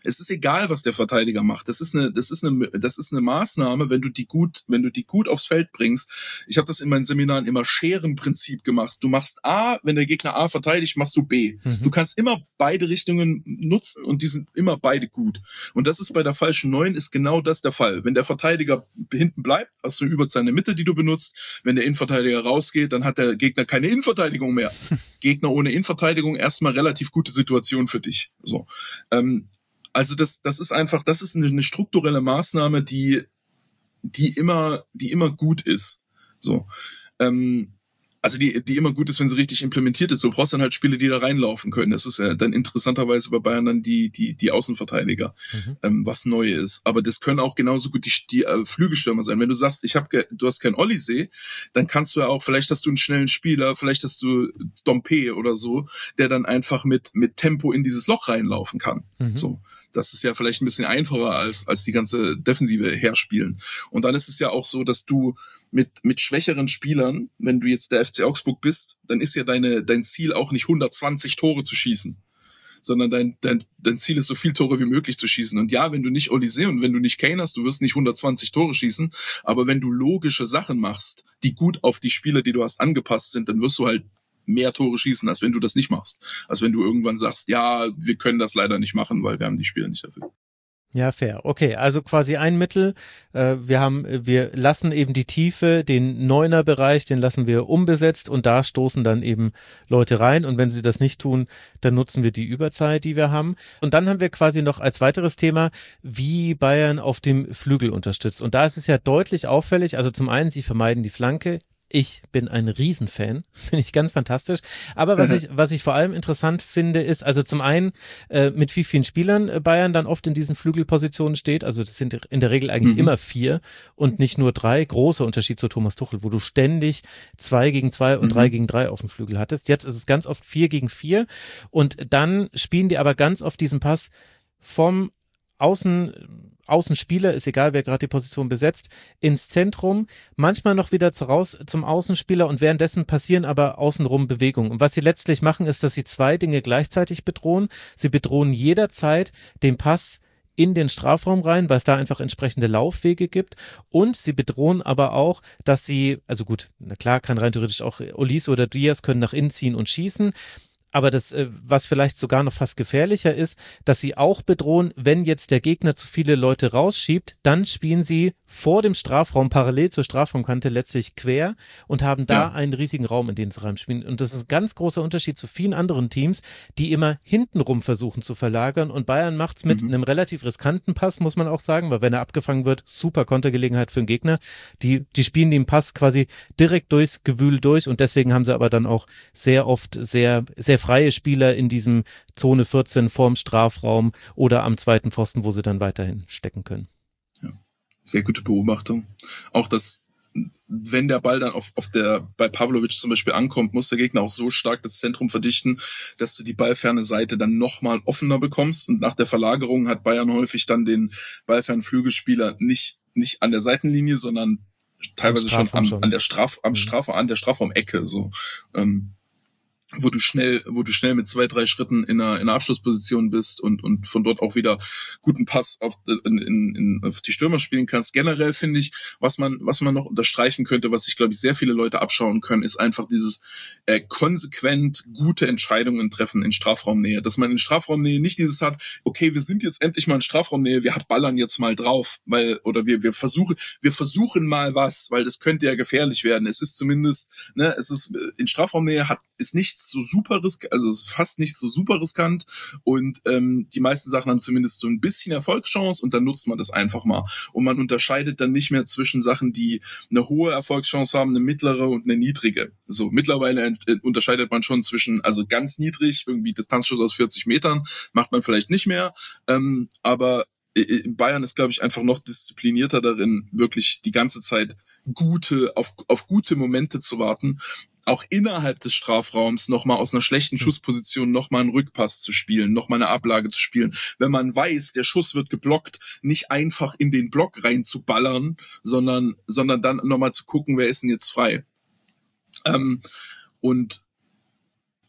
Es ist egal, was der Verteidiger macht. Das ist eine, das ist eine, das ist eine Maßnahme, wenn du die gut, wenn du die gut aufs Feld bringst. Ich habe das in meinen Seminaren immer Scherenprinzip gemacht. Du machst A, wenn der Gegner A verteidigt, machst du B. Mhm. Du kannst immer beide Richtungen nutzen und die sind immer beide gut. Und das ist bei der falschen Neun ist genau das der Fall. Wenn der Verteidiger hinten bleibt, hast du eine Überzahl in der Mitte, die du benutzt. Wenn der Innenverteidiger rausgeht, dann hat der Gegner keine Innenverteidigung mehr. Gegner ohne Innenverteidigung erstmal relativ gute Situation für dich. So. Ähm, Also das, das ist einfach, das ist eine, eine strukturelle Maßnahme, die, die immer, die immer gut ist. So, ähm, also die, die immer gut ist, wenn sie richtig implementiert ist. Du brauchst dann halt Spiele, die da reinlaufen können. Das ist ja dann interessanterweise bei Bayern dann die, die, die Außenverteidiger, mhm. ähm, was neu ist. Aber das können auch genauso gut die, die äh, Flügelstürmer sein. Wenn du sagst, ich habe, du hast kein Olysee, dann kannst du ja auch, vielleicht hast du einen schnellen Spieler, vielleicht hast du Dompe oder so, der dann einfach mit, mit Tempo in dieses Loch reinlaufen kann. Mhm. So. Das ist ja vielleicht ein bisschen einfacher als, als die ganze Defensive herspielen. Und dann ist es ja auch so, dass du mit, mit schwächeren Spielern, wenn du jetzt der F C Augsburg bist, dann ist ja deine, dein Ziel auch nicht hundertzwanzig Tore zu schießen, sondern dein, dein, dein Ziel ist, so viel Tore wie möglich zu schießen. Und ja, wenn du nicht Olysee und wenn du nicht Kane hast, du wirst nicht hundertzwanzig Tore schießen, aber wenn du logische Sachen machst, die gut auf die Spieler, die du hast, angepasst sind, dann wirst du halt mehr Tore schießen, als wenn du das nicht machst. Als wenn du irgendwann sagst, ja, wir können das leider nicht machen, weil wir haben die Spieler nicht dafür. Ja, fair. Okay, also quasi ein Mittel. Äh, wir haben, wir lassen eben die Tiefe, den Neuner-Bereich, den lassen wir unbesetzt und da stoßen dann eben Leute rein und wenn sie das nicht tun, dann nutzen wir die Überzeit, die wir haben. Und dann haben wir quasi noch als weiteres Thema, wie Bayern auf dem Flügel unterstützt. Und da ist es ja deutlich auffällig, also zum einen, sie vermeiden die Flanke. Ich bin ein Riesenfan, finde ich ganz fantastisch. Aber was ich, was ich vor allem interessant finde, ist, also zum einen, äh, mit wie vielen Spielern Bayern dann oft in diesen Flügelpositionen steht. Also das sind in der Regel eigentlich mhm. immer vier und nicht nur drei. Großer Unterschied zu Thomas Tuchel, wo du ständig zwei gegen zwei und mhm. drei gegen drei auf dem Flügel hattest. Jetzt ist es ganz oft vier gegen vier und dann spielen die aber ganz oft diesen Pass vom Außen, Außenspieler, ist egal, wer gerade die Position besetzt, ins Zentrum, manchmal noch wieder zu raus, zum Außenspieler und währenddessen passieren aber außenrum Bewegungen. Und was sie letztlich machen, ist, dass sie zwei Dinge gleichzeitig bedrohen. Sie bedrohen jederzeit den Pass in den Strafraum rein, weil es da einfach entsprechende Laufwege gibt und sie bedrohen aber auch, dass sie, also gut, na klar, kann rein theoretisch auch Olise oder Diaz können nach innen ziehen und schießen, aber das, was vielleicht sogar noch fast gefährlicher ist, dass sie auch bedrohen, wenn jetzt der Gegner zu viele Leute rausschiebt, dann spielen sie vor dem Strafraum parallel zur Strafraumkante letztlich quer und haben da ja. einen riesigen Raum, in den sie reinspielen. Und das ist ein ganz großer Unterschied zu vielen anderen Teams, die immer hintenrum versuchen zu verlagern. Und Bayern macht's mit mhm. einem relativ riskanten Pass, muss man auch sagen, weil wenn er abgefangen wird, super Kontergelegenheit für den Gegner. Die, die spielen den Pass quasi direkt durchs Gewühl durch und deswegen haben sie aber dann auch sehr oft sehr, sehr freie Spieler in diesem Zone vierzehn vorm Strafraum oder am zweiten Pfosten, wo sie dann weiterhin stecken können. Ja, sehr gute Beobachtung. Auch das, wenn der Ball dann auf, auf der, bei Pavlovic zum Beispiel ankommt, muss der Gegner auch so stark das Zentrum verdichten, dass du die ballferne Seite dann nochmal offener bekommst und nach der Verlagerung hat Bayern häufig dann den ballfernen Flügelspieler nicht, nicht an der Seitenlinie, sondern teilweise schon, an, schon an der Straf, am mhm. Straf, an der Strafraumecke, so, ähm, wo du schnell, wo du schnell mit zwei, drei Schritten in einer, in einer Abschlussposition bist und, und von dort auch wieder guten Pass auf, in, in, auf die Stürmer spielen kannst. Generell finde ich, was man, was man noch unterstreichen könnte, was sich, glaube ich, sehr viele Leute abschauen können, ist einfach dieses äh, konsequent gute Entscheidungen treffen in Strafraumnähe. Dass man in Strafraumnähe nicht dieses hat, okay, wir sind jetzt endlich mal in Strafraumnähe, wir ballern jetzt mal drauf, weil, oder wir, wir versuchen, wir versuchen mal was, weil das könnte ja gefährlich werden. Es ist zumindest, ne, es ist, in Strafraumnähe hat, ist nichts so super riskant, also es ist fast nicht so super riskant und ähm, die meisten Sachen haben zumindest so ein bisschen Erfolgschance und dann nutzt man das einfach mal. Und man unterscheidet dann nicht mehr zwischen Sachen, die eine hohe Erfolgschance haben, eine mittlere und eine niedrige. So, mittlerweile äh, unterscheidet man schon zwischen, also ganz niedrig, irgendwie Distanzschuss aus vierzig Metern, macht man vielleicht nicht mehr, ähm, aber äh, Bayern ist, glaube ich, einfach noch disziplinierter darin, wirklich die ganze Zeit gute, auf, auf gute Momente zu warten, auch innerhalb des Strafraums nochmal aus einer schlechten Schussposition nochmal einen Rückpass zu spielen, nochmal eine Ablage zu spielen. Wenn man weiß, der Schuss wird geblockt, nicht einfach in den Block rein zu ballern, sondern, sondern dann nochmal zu gucken, wer ist denn jetzt frei. Ähm, und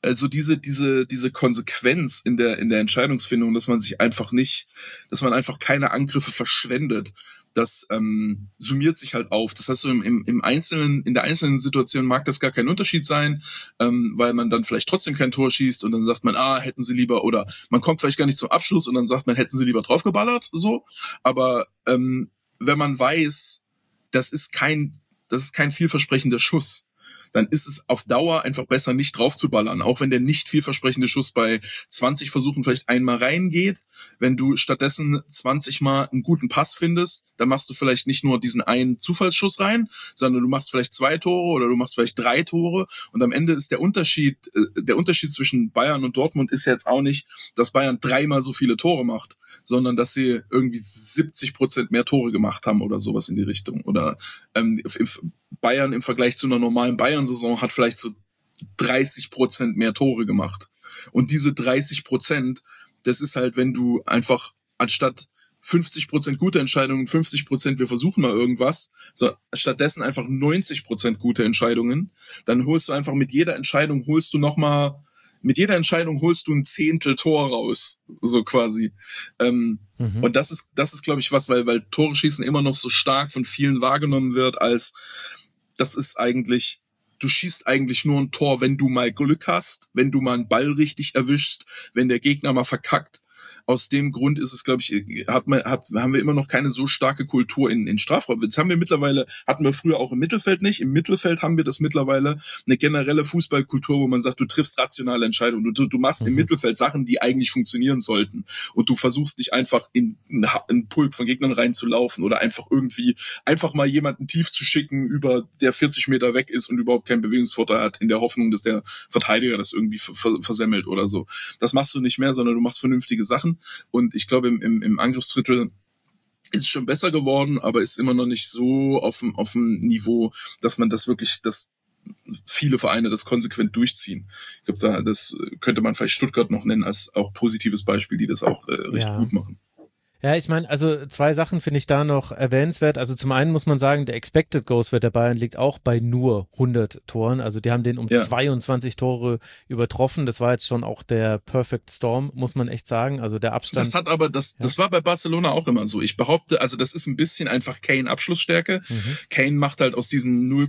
also diese diese diese Konsequenz in der in der Entscheidungsfindung, dass man sich einfach nicht, dass man einfach keine Angriffe verschwendet, das ähm, summiert sich halt auf. Das heißt, so im, im, im einzelnen in der einzelnen Situation mag das gar kein Unterschied sein, ähm, weil man dann vielleicht trotzdem kein Tor schießt und dann sagt man, ah, hätten sie lieber, oder man kommt vielleicht gar nicht zum Abschluss und dann sagt man, hätten sie lieber draufgeballert, so. Aber ähm, wenn man weiß, das ist kein das ist kein vielversprechender Schuss, dann ist es auf Dauer einfach besser, nicht drauf zu ballern. Auch wenn der nicht vielversprechende Schuss bei zwanzig Versuchen vielleicht einmal reingeht. Wenn du stattdessen zwanzig Mal einen guten Pass findest, dann machst du vielleicht nicht nur diesen einen Zufallsschuss rein, sondern du machst vielleicht zwei Tore oder du machst vielleicht drei Tore. Und am Ende ist der Unterschied, äh, der Unterschied zwischen Bayern und Dortmund ist jetzt auch nicht, dass Bayern dreimal so viele Tore macht, sondern dass sie irgendwie siebzig Prozent mehr Tore gemacht haben oder sowas in die Richtung. Oder ähm, Bayern im Vergleich zu einer normalen Bayern-Saison hat vielleicht so dreißig Prozent mehr Tore gemacht. Und diese dreißig Prozent, das ist halt, wenn du einfach anstatt fünfzig Prozent gute Entscheidungen, fünfzig Prozent wir versuchen mal irgendwas, so stattdessen einfach neunzig Prozent gute Entscheidungen, dann holst du einfach mit jeder Entscheidung, holst du nochmal, mit jeder Entscheidung holst du ein Zehntel Tor raus, so quasi. Ähm, mhm. Und das ist, das ist, glaube ich, was, weil, weil Tore schießen immer noch so stark von vielen wahrgenommen wird, als das ist eigentlich, du schießt eigentlich nur ein Tor, wenn du mal Glück hast, wenn du mal einen Ball richtig erwischst, wenn der Gegner mal verkackt. Aus dem Grund ist es, glaube ich, hat man, hat, haben wir immer noch keine so starke Kultur in, in Strafraum. Jetzt haben wir mittlerweile, hatten wir früher auch im Mittelfeld nicht. Im Mittelfeld haben wir das mittlerweile, eine generelle Fußballkultur, wo man sagt, du triffst rationale Entscheidungen. Du, du machst mhm. im Mittelfeld Sachen, die eigentlich funktionieren sollten. Und du versuchst nicht einfach in einen Pulk von Gegnern reinzulaufen oder einfach irgendwie, einfach mal jemanden tief zu schicken, über der vierzig Meter weg ist und überhaupt keinen Bewegungsvorteil hat, in der Hoffnung, dass der Verteidiger das irgendwie versemmelt oder so. Das machst du nicht mehr, sondern du machst vernünftige Sachen. Und ich glaube, im, im, im Angriffsdrittel ist es schon besser geworden, aber ist immer noch nicht so auf dem, auf dem Niveau, dass man das wirklich, dass viele Vereine das konsequent durchziehen. Ich glaube, da, das könnte man vielleicht Stuttgart noch nennen als auch positives Beispiel, die das auch äh, recht ja. gut machen. Ja, ich meine, also zwei Sachen finde ich da noch erwähnenswert. Also zum einen muss man sagen, der Expected Goals Wert der Bayern liegt auch bei nur hundert Toren. Also die haben den um ja. zweiundzwanzig Tore übertroffen. Das war jetzt schon auch der Perfect Storm, muss man echt sagen. Also der Abstand. Das hat aber, das, ja. das war bei Barcelona auch immer so. Ich behaupte, also das ist ein bisschen einfach Kane Abschlussstärke. Mhm. Kane macht halt aus diesen null,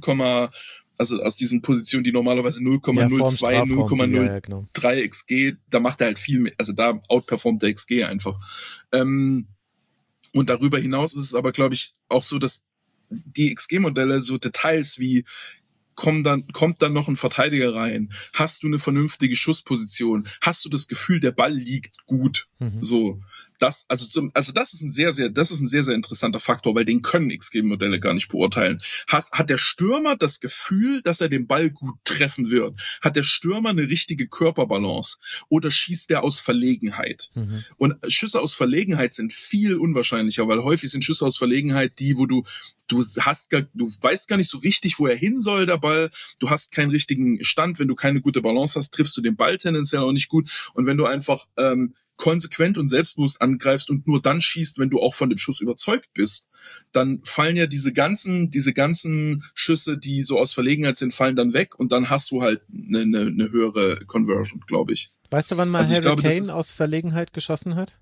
also aus diesen Positionen, die normalerweise null Komma null zwei, null Komma null drei ja, ja, genau. X G, da macht er halt viel mehr, also da outperformt der X G einfach. Ähm, und darüber hinaus ist es aber, glaube ich, auch so, dass die X G-Modelle so Details wie kommt dann, kommt dann noch ein Verteidiger rein, hast du eine vernünftige Schussposition, hast du das Gefühl, der Ball liegt gut, mhm. so. Das, also, zum, also das ist ein sehr, sehr, das ist ein sehr, sehr interessanter Faktor, weil den können X G-Modelle gar nicht beurteilen. Hat, hat der Stürmer das Gefühl, dass er den Ball gut treffen wird? Hat der Stürmer eine richtige Körperbalance? Oder schießt der aus Verlegenheit? Mhm. Und Schüsse aus Verlegenheit sind viel unwahrscheinlicher, weil häufig sind Schüsse aus Verlegenheit die, wo du, du hast gar, du weißt gar nicht so richtig, wo er hin soll, der Ball. Du hast keinen richtigen Stand. Wenn du keine gute Balance hast, triffst du den Ball tendenziell auch nicht gut. Und wenn du einfach, ähm, konsequent und selbstbewusst angreifst und nur dann schießt, wenn du auch von dem Schuss überzeugt bist, dann fallen ja diese ganzen, diese ganzen Schüsse, die so aus Verlegenheit sind, fallen dann weg und dann hast du halt eine, eine, eine höhere Conversion, glaube ich. Weißt du, wann mal also Harry glaube, Kane aus Verlegenheit geschossen hat?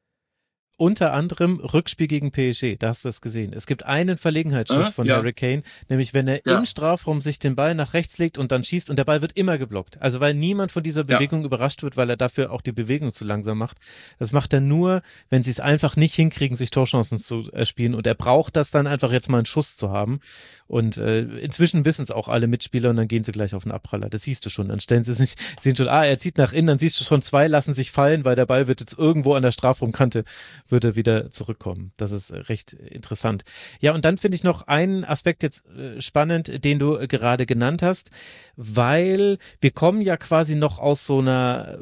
Unter anderem Rückspiel gegen P S G, da hast du das gesehen. Es gibt einen Verlegenheitsschuss äh, von ja. Harry Kane, nämlich wenn er ja. im Strafraum sich den Ball nach rechts legt und dann schießt und der Ball wird immer geblockt. Also weil niemand von dieser Bewegung ja. überrascht wird, weil er dafür auch die Bewegung zu langsam macht. Das macht er nur, wenn sie es einfach nicht hinkriegen, sich Torchancen zu erspielen, und er braucht das dann einfach jetzt mal einen Schuss zu haben. Und äh, inzwischen wissen es auch alle Mitspieler und dann gehen sie gleich auf den Abpraller. Das siehst du schon. Dann stellen sie sich, sehen schon, ah, er zieht nach innen, dann siehst du schon, zwei lassen sich fallen, weil der Ball wird jetzt irgendwo an der Strafraumkante würde wieder zurückkommen. Das ist recht interessant. Ja, und dann finde ich noch einen Aspekt jetzt äh, spannend, den du äh, gerade genannt hast, weil wir kommen ja quasi noch aus so einer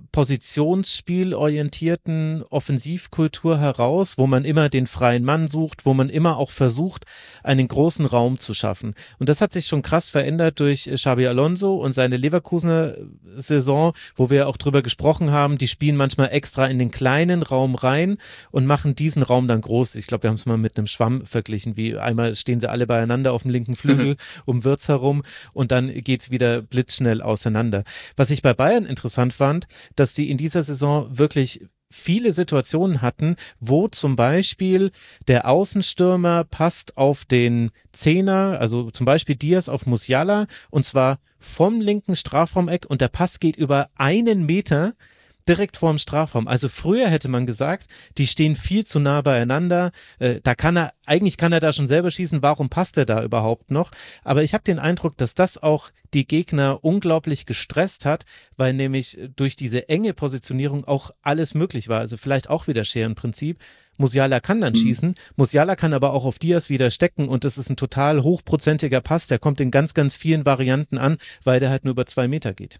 positionsspielorientierten Offensivkultur heraus, wo man immer den freien Mann sucht, wo man immer auch versucht, einen großen Raum zu schaffen. Und das hat sich schon krass verändert durch Xabi Alonso und seine Leverkusener Saison, wo wir auch drüber gesprochen haben, die spielen manchmal extra in den kleinen Raum rein und machen machen diesen Raum dann groß. Ich glaube, wir haben es mal mit einem Schwamm verglichen, wie einmal stehen sie alle beieinander auf dem linken Flügel um Wirtz herum und dann geht's wieder blitzschnell auseinander. Was ich bei Bayern interessant fand, dass die in dieser Saison wirklich viele Situationen hatten, wo zum Beispiel der Außenstürmer passt auf den Zehner, also zum Beispiel Diaz auf Musiala, und zwar vom linken Strafraumeck, und der Pass geht über einen Meter direkt vorm Strafraum. Also früher hätte man gesagt, die stehen viel zu nah beieinander, äh, da kann er, eigentlich kann er da schon selber schießen, warum passt er da überhaupt noch? Aber ich habe den Eindruck, dass das auch die Gegner unglaublich gestresst hat, weil nämlich durch diese enge Positionierung auch alles möglich war. Also vielleicht auch wieder Scherenprinzip. Musiala kann dann mhm. schießen, Musiala kann aber auch auf Diaz wieder stecken, und das ist ein total hochprozentiger Pass, der kommt in ganz, ganz vielen Varianten an, weil der halt nur über zwei Meter geht.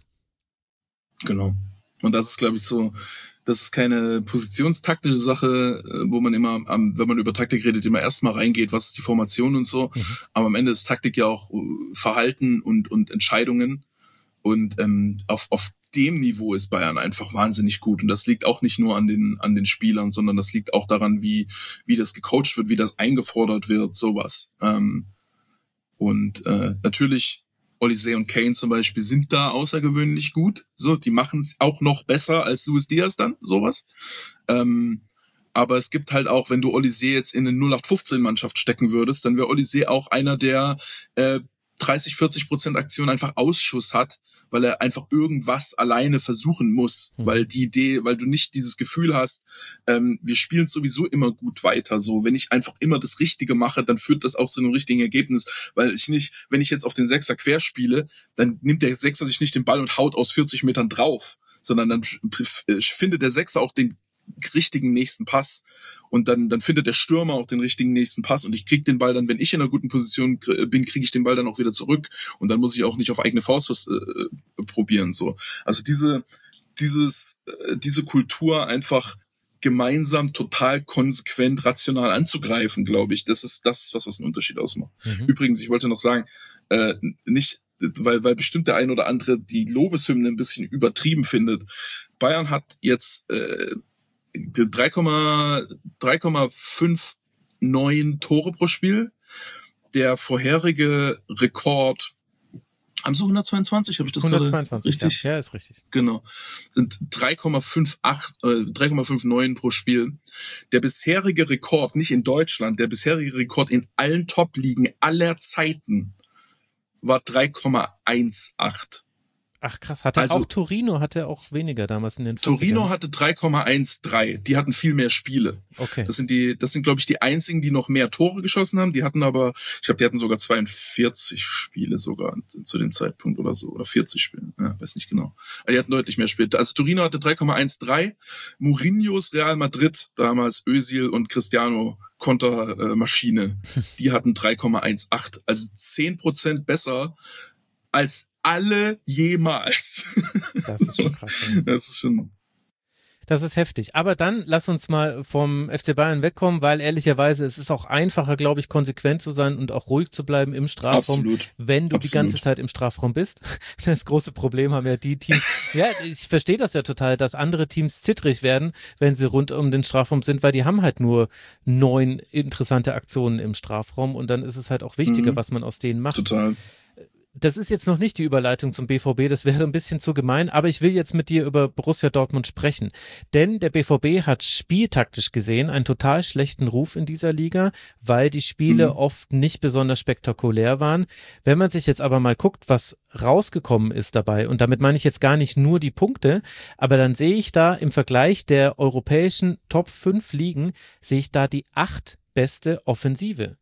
Genau. Und das ist, glaube ich, so, das ist keine positionstaktische Sache, wo man immer, wenn man über Taktik redet, immer erstmal reingeht, was ist die Formation und so. Mhm. Aber am Ende ist Taktik ja auch Verhalten und, und Entscheidungen. Und ähm, auf, auf dem Niveau ist Bayern einfach wahnsinnig gut. Und das liegt auch nicht nur an den, an den Spielern, sondern das liegt auch daran, wie, wie das gecoacht wird, wie das eingefordert wird, sowas. Ähm, und äh, natürlich, Olise und Kane zum Beispiel sind da außergewöhnlich gut. So, die machen es auch noch besser als Luis Diaz dann, sowas. Ähm, aber es gibt halt auch, wenn du Olise jetzt in eine null acht fünfzehn Mannschaft stecken würdest, dann wäre Olise auch einer, der äh, dreißig, vierzig Prozent Aktion einfach Ausschuss hat, weil er einfach irgendwas alleine versuchen muss, mhm. weil die Idee, weil du nicht dieses Gefühl hast, ähm, wir spielen sowieso immer gut weiter, so, wenn ich einfach immer das Richtige mache, dann führt das auch zu einem richtigen Ergebnis, weil ich nicht, wenn ich jetzt auf den Sechser quer spiele, dann nimmt der Sechser sich nicht den Ball und haut aus vierzig Metern drauf, sondern dann findet der Sechser auch den richtigen nächsten Pass, und dann dann findet der Stürmer auch den richtigen nächsten Pass, und ich krieg den Ball dann, wenn ich in einer guten Position bin, kriege ich den Ball dann auch wieder zurück, und dann muss ich auch nicht auf eigene Faust was äh, probieren, so. Also diese dieses äh, diese Kultur einfach gemeinsam total konsequent rational anzugreifen, glaube ich, das ist das ist was was einen Unterschied ausmacht. Mhm. Übrigens, ich wollte noch sagen, äh, nicht weil weil bestimmt der ein oder andere die Lobeshymne ein bisschen übertrieben findet. Bayern hat jetzt äh, drei Komma fünf neun Tore pro Spiel. Der vorherige Rekord, haben sie hundertzweiundzwanzig, habe ich das hundertzweiundzwanzig, gerade richtig? Ja, ja, ist richtig. Genau. Sind drei Komma fünfundachtzig, äh, drei Komma neunundfünfzig pro Spiel. Der bisherige Rekord, nicht in Deutschland, der bisherige Rekord in allen Top-Ligen aller Zeiten war drei Komma achtzehn. Ach krass, hatte also, auch Torino hatte auch weniger damals in den vierzigern. Torino hatte drei Komma dreizehn, die hatten viel mehr Spiele. Okay. Das sind die, das sind glaube ich die einzigen, die noch mehr Tore geschossen haben. Die hatten aber, ich glaube, die hatten sogar zweiundvierzig Spiele sogar zu dem Zeitpunkt oder so, oder vierzig Spiele, ja, weiß nicht genau. Aber die hatten deutlich mehr Spiele. Also Torino hatte drei Komma dreizehn, Mourinhos Real Madrid, damals Özil und Cristiano Kontermaschine, die hatten drei Komma achtzehn, also zehn Prozent besser als alle jemals. Das ist schon krass. Ja. Das ist schon... Das ist heftig. Aber dann lass uns mal vom F C Bayern wegkommen, weil ehrlicherweise es ist auch einfacher, glaube ich, konsequent zu sein und auch ruhig zu bleiben im Strafraum, Absolut. wenn du Absolut. die ganze Zeit im Strafraum bist. Das große Problem haben ja die Teams. Ja, ich verstehe das ja total, dass andere Teams zittrig werden, wenn sie rund um den Strafraum sind, weil die haben halt nur neun interessante Aktionen im Strafraum, und dann ist es halt auch wichtiger, mhm. was man aus denen macht. Total. Das ist jetzt noch nicht die Überleitung zum B V B, das wäre ein bisschen zu gemein, aber ich will jetzt mit dir über Borussia Dortmund sprechen, denn der B V B hat spieltaktisch gesehen einen total schlechten Ruf in dieser Liga, weil die Spiele mhm. oft nicht besonders spektakulär waren. Wenn man sich jetzt aber mal guckt, was rausgekommen ist dabei, und damit meine ich jetzt gar nicht nur die Punkte, aber dann sehe ich da im Vergleich der europäischen Top fünf Ligen, sehe ich da die acht beste Offensive.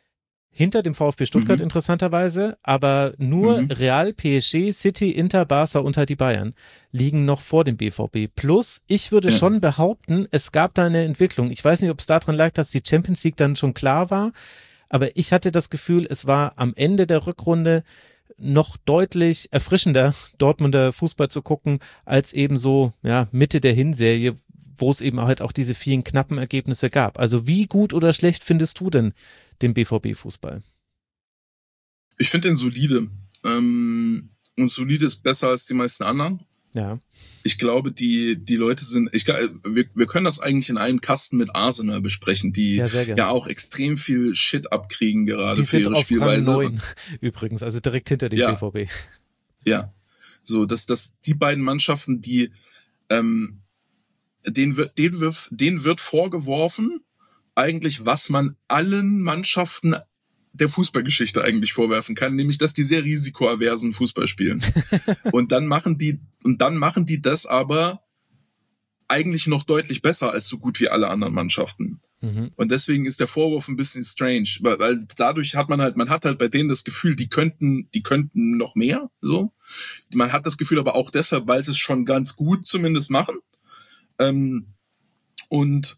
Hinter dem VfB Stuttgart mhm. interessanterweise, aber nur mhm. Real, P S G, City, Inter, Barca und halt die Bayern liegen noch vor dem B V B. Plus, ich würde ja. schon behaupten, es gab da eine Entwicklung. Ich weiß nicht, ob es daran lag, dass die Champions League dann schon klar war, aber ich hatte das Gefühl, es war am Ende der Rückrunde noch deutlich erfrischender, Dortmunder Fußball zu gucken, als eben so ja Mitte der Hinserie, wo es eben halt auch diese vielen knappen Ergebnisse gab. Also wie gut oder schlecht findest du denn den B V B-Fußball? Ich finde den solide. Ähm, und solide ist besser als die meisten anderen. Ja. Ich glaube, die die Leute sind, ich wir, wir können das eigentlich in einem Kasten mit Arsenal besprechen, die ja, ja auch extrem viel Shit abkriegen gerade die für ihre sind auf Spielweise. Rang neun übrigens, also direkt hinter dem ja. B V B. Ja, so dass dass die beiden Mannschaften, die ähm, denen wird denen wird denen wird vorgeworfen, eigentlich was man allen Mannschaften der Fußballgeschichte eigentlich vorwerfen kann, nämlich dass die sehr risikoaversen Fußball spielen. und dann machen die und dann machen die das aber eigentlich noch deutlich besser als so gut wie alle anderen Mannschaften. Mhm. Und deswegen ist der Vorwurf ein bisschen strange, weil, weil dadurch hat man halt man hat halt bei denen das Gefühl, die könnten die könnten noch mehr, so. Man hat das Gefühl aber auch deshalb, weil sie es schon ganz gut zumindest machen. Ähm, und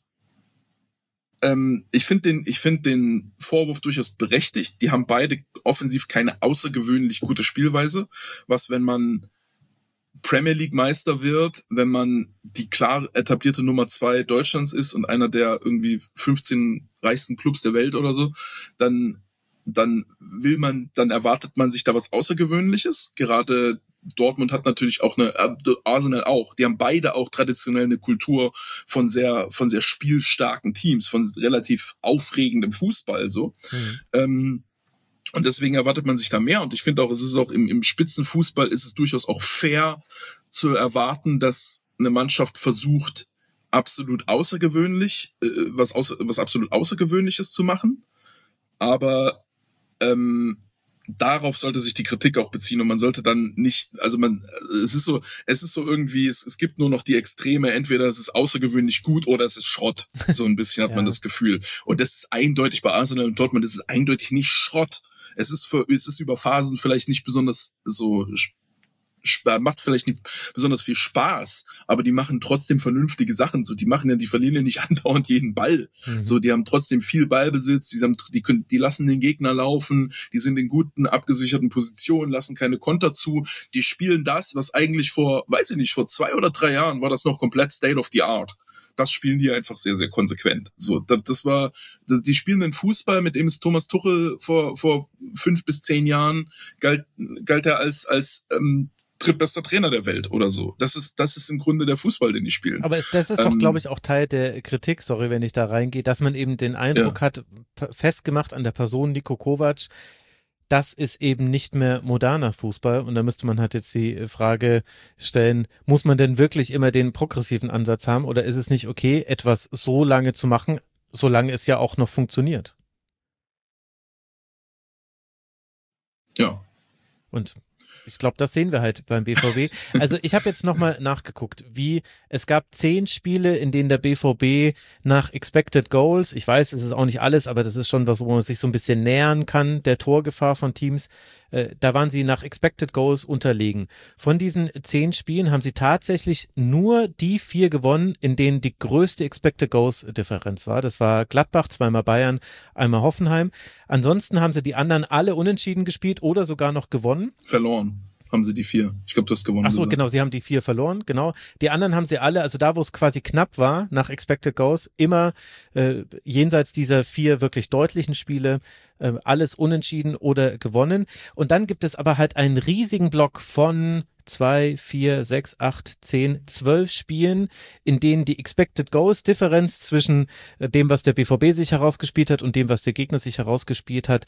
Ähm, ich finde den, ich finde den Vorwurf durchaus berechtigt. Die haben beide offensiv keine außergewöhnlich gute Spielweise. Was, wenn man Premier League Meister wird, wenn man die klar etablierte Nummer zwei Deutschlands ist und einer der irgendwie fünfzehn reichsten Clubs der Welt oder so, dann, dann will man, dann erwartet man sich da was Außergewöhnliches. Gerade Dortmund hat natürlich auch eine, Arsenal auch, die haben beide auch traditionell eine Kultur von sehr, von sehr spielstarken Teams, von relativ aufregendem Fußball, so. Mhm. Ähm, und deswegen erwartet man sich da mehr. Und ich finde auch, es ist auch im, im Spitzenfußball ist es durchaus auch fair zu erwarten, dass eine Mannschaft versucht, absolut außergewöhnlich, äh, was, außer, was absolut Außergewöhnliches zu machen. Aber, ähm, darauf sollte sich die Kritik auch beziehen und man sollte dann nicht, also man, es ist so, es ist so irgendwie, es, es gibt nur noch die Extreme, entweder es ist außergewöhnlich gut oder es ist Schrott. So ein bisschen hat ja. man das Gefühl. Und das ist eindeutig bei Arsenal und Dortmund, das ist eindeutig nicht Schrott. Es ist für, es ist über Phasen vielleicht nicht besonders so, macht vielleicht nicht besonders viel Spaß, aber die machen trotzdem vernünftige Sachen. So, die machen ja, die verlieren ja nicht andauernd jeden Ball. Mhm. So, die haben trotzdem viel Ballbesitz, die haben, die können, die lassen den Gegner laufen, die sind in guten, abgesicherten Positionen, lassen keine Konter zu, die spielen das, was eigentlich vor, weiß ich nicht, vor zwei oder drei Jahren war das noch komplett State of the Art. Das spielen die einfach sehr, sehr konsequent. So, das, das war, das, die spielen einen Fußball, mit dem es Thomas Tuchel vor, vor fünf bis zehn Jahren galt, galt er als, als, ähm, drittbester Trainer der Welt oder so. Das ist, das ist im Grunde der Fußball, den die spielen. Aber das ist ähm, doch, glaube ich, auch Teil der Kritik, sorry, wenn ich da reingehe, dass man eben den Eindruck ja. hat, festgemacht an der Person Niko Kovac, das ist eben nicht mehr moderner Fußball und da müsste man halt jetzt die Frage stellen, muss man denn wirklich immer den progressiven Ansatz haben oder ist es nicht okay, etwas so lange zu machen, solange es ja auch noch funktioniert? Ja. Und ich glaube, das sehen wir halt beim B V B. Also ich habe jetzt nochmal nachgeguckt, wie es gab zehn Spiele, in denen der B V B nach Expected Goals, ich weiß, es ist auch nicht alles, aber das ist schon was, wo man sich so ein bisschen nähern kann, der Torgefahr von Teams, äh, da waren sie nach Expected Goals unterlegen. Von diesen zehn Spielen haben sie tatsächlich nur die vier gewonnen, in denen die größte Expected Goals Differenz war. Das war Gladbach, zweimal Bayern, einmal Hoffenheim. Ansonsten haben sie die anderen alle unentschieden gespielt oder sogar noch gewonnen. Verloren haben sie die vier. Ich glaube, du hast gewonnen. Ach so, genau, sie haben die vier verloren, genau. Die anderen haben sie alle, also da, wo es quasi knapp war, nach Expected Goals, immer äh, jenseits dieser vier wirklich deutlichen Spiele, äh, alles unentschieden oder gewonnen. Und dann gibt es aber halt einen riesigen Block von zwei, vier, sechs, acht, zehn, zwölf Spielen, in denen die Expected Goals Differenz zwischen dem, was der B V B sich herausgespielt hat und dem, was der Gegner sich herausgespielt hat,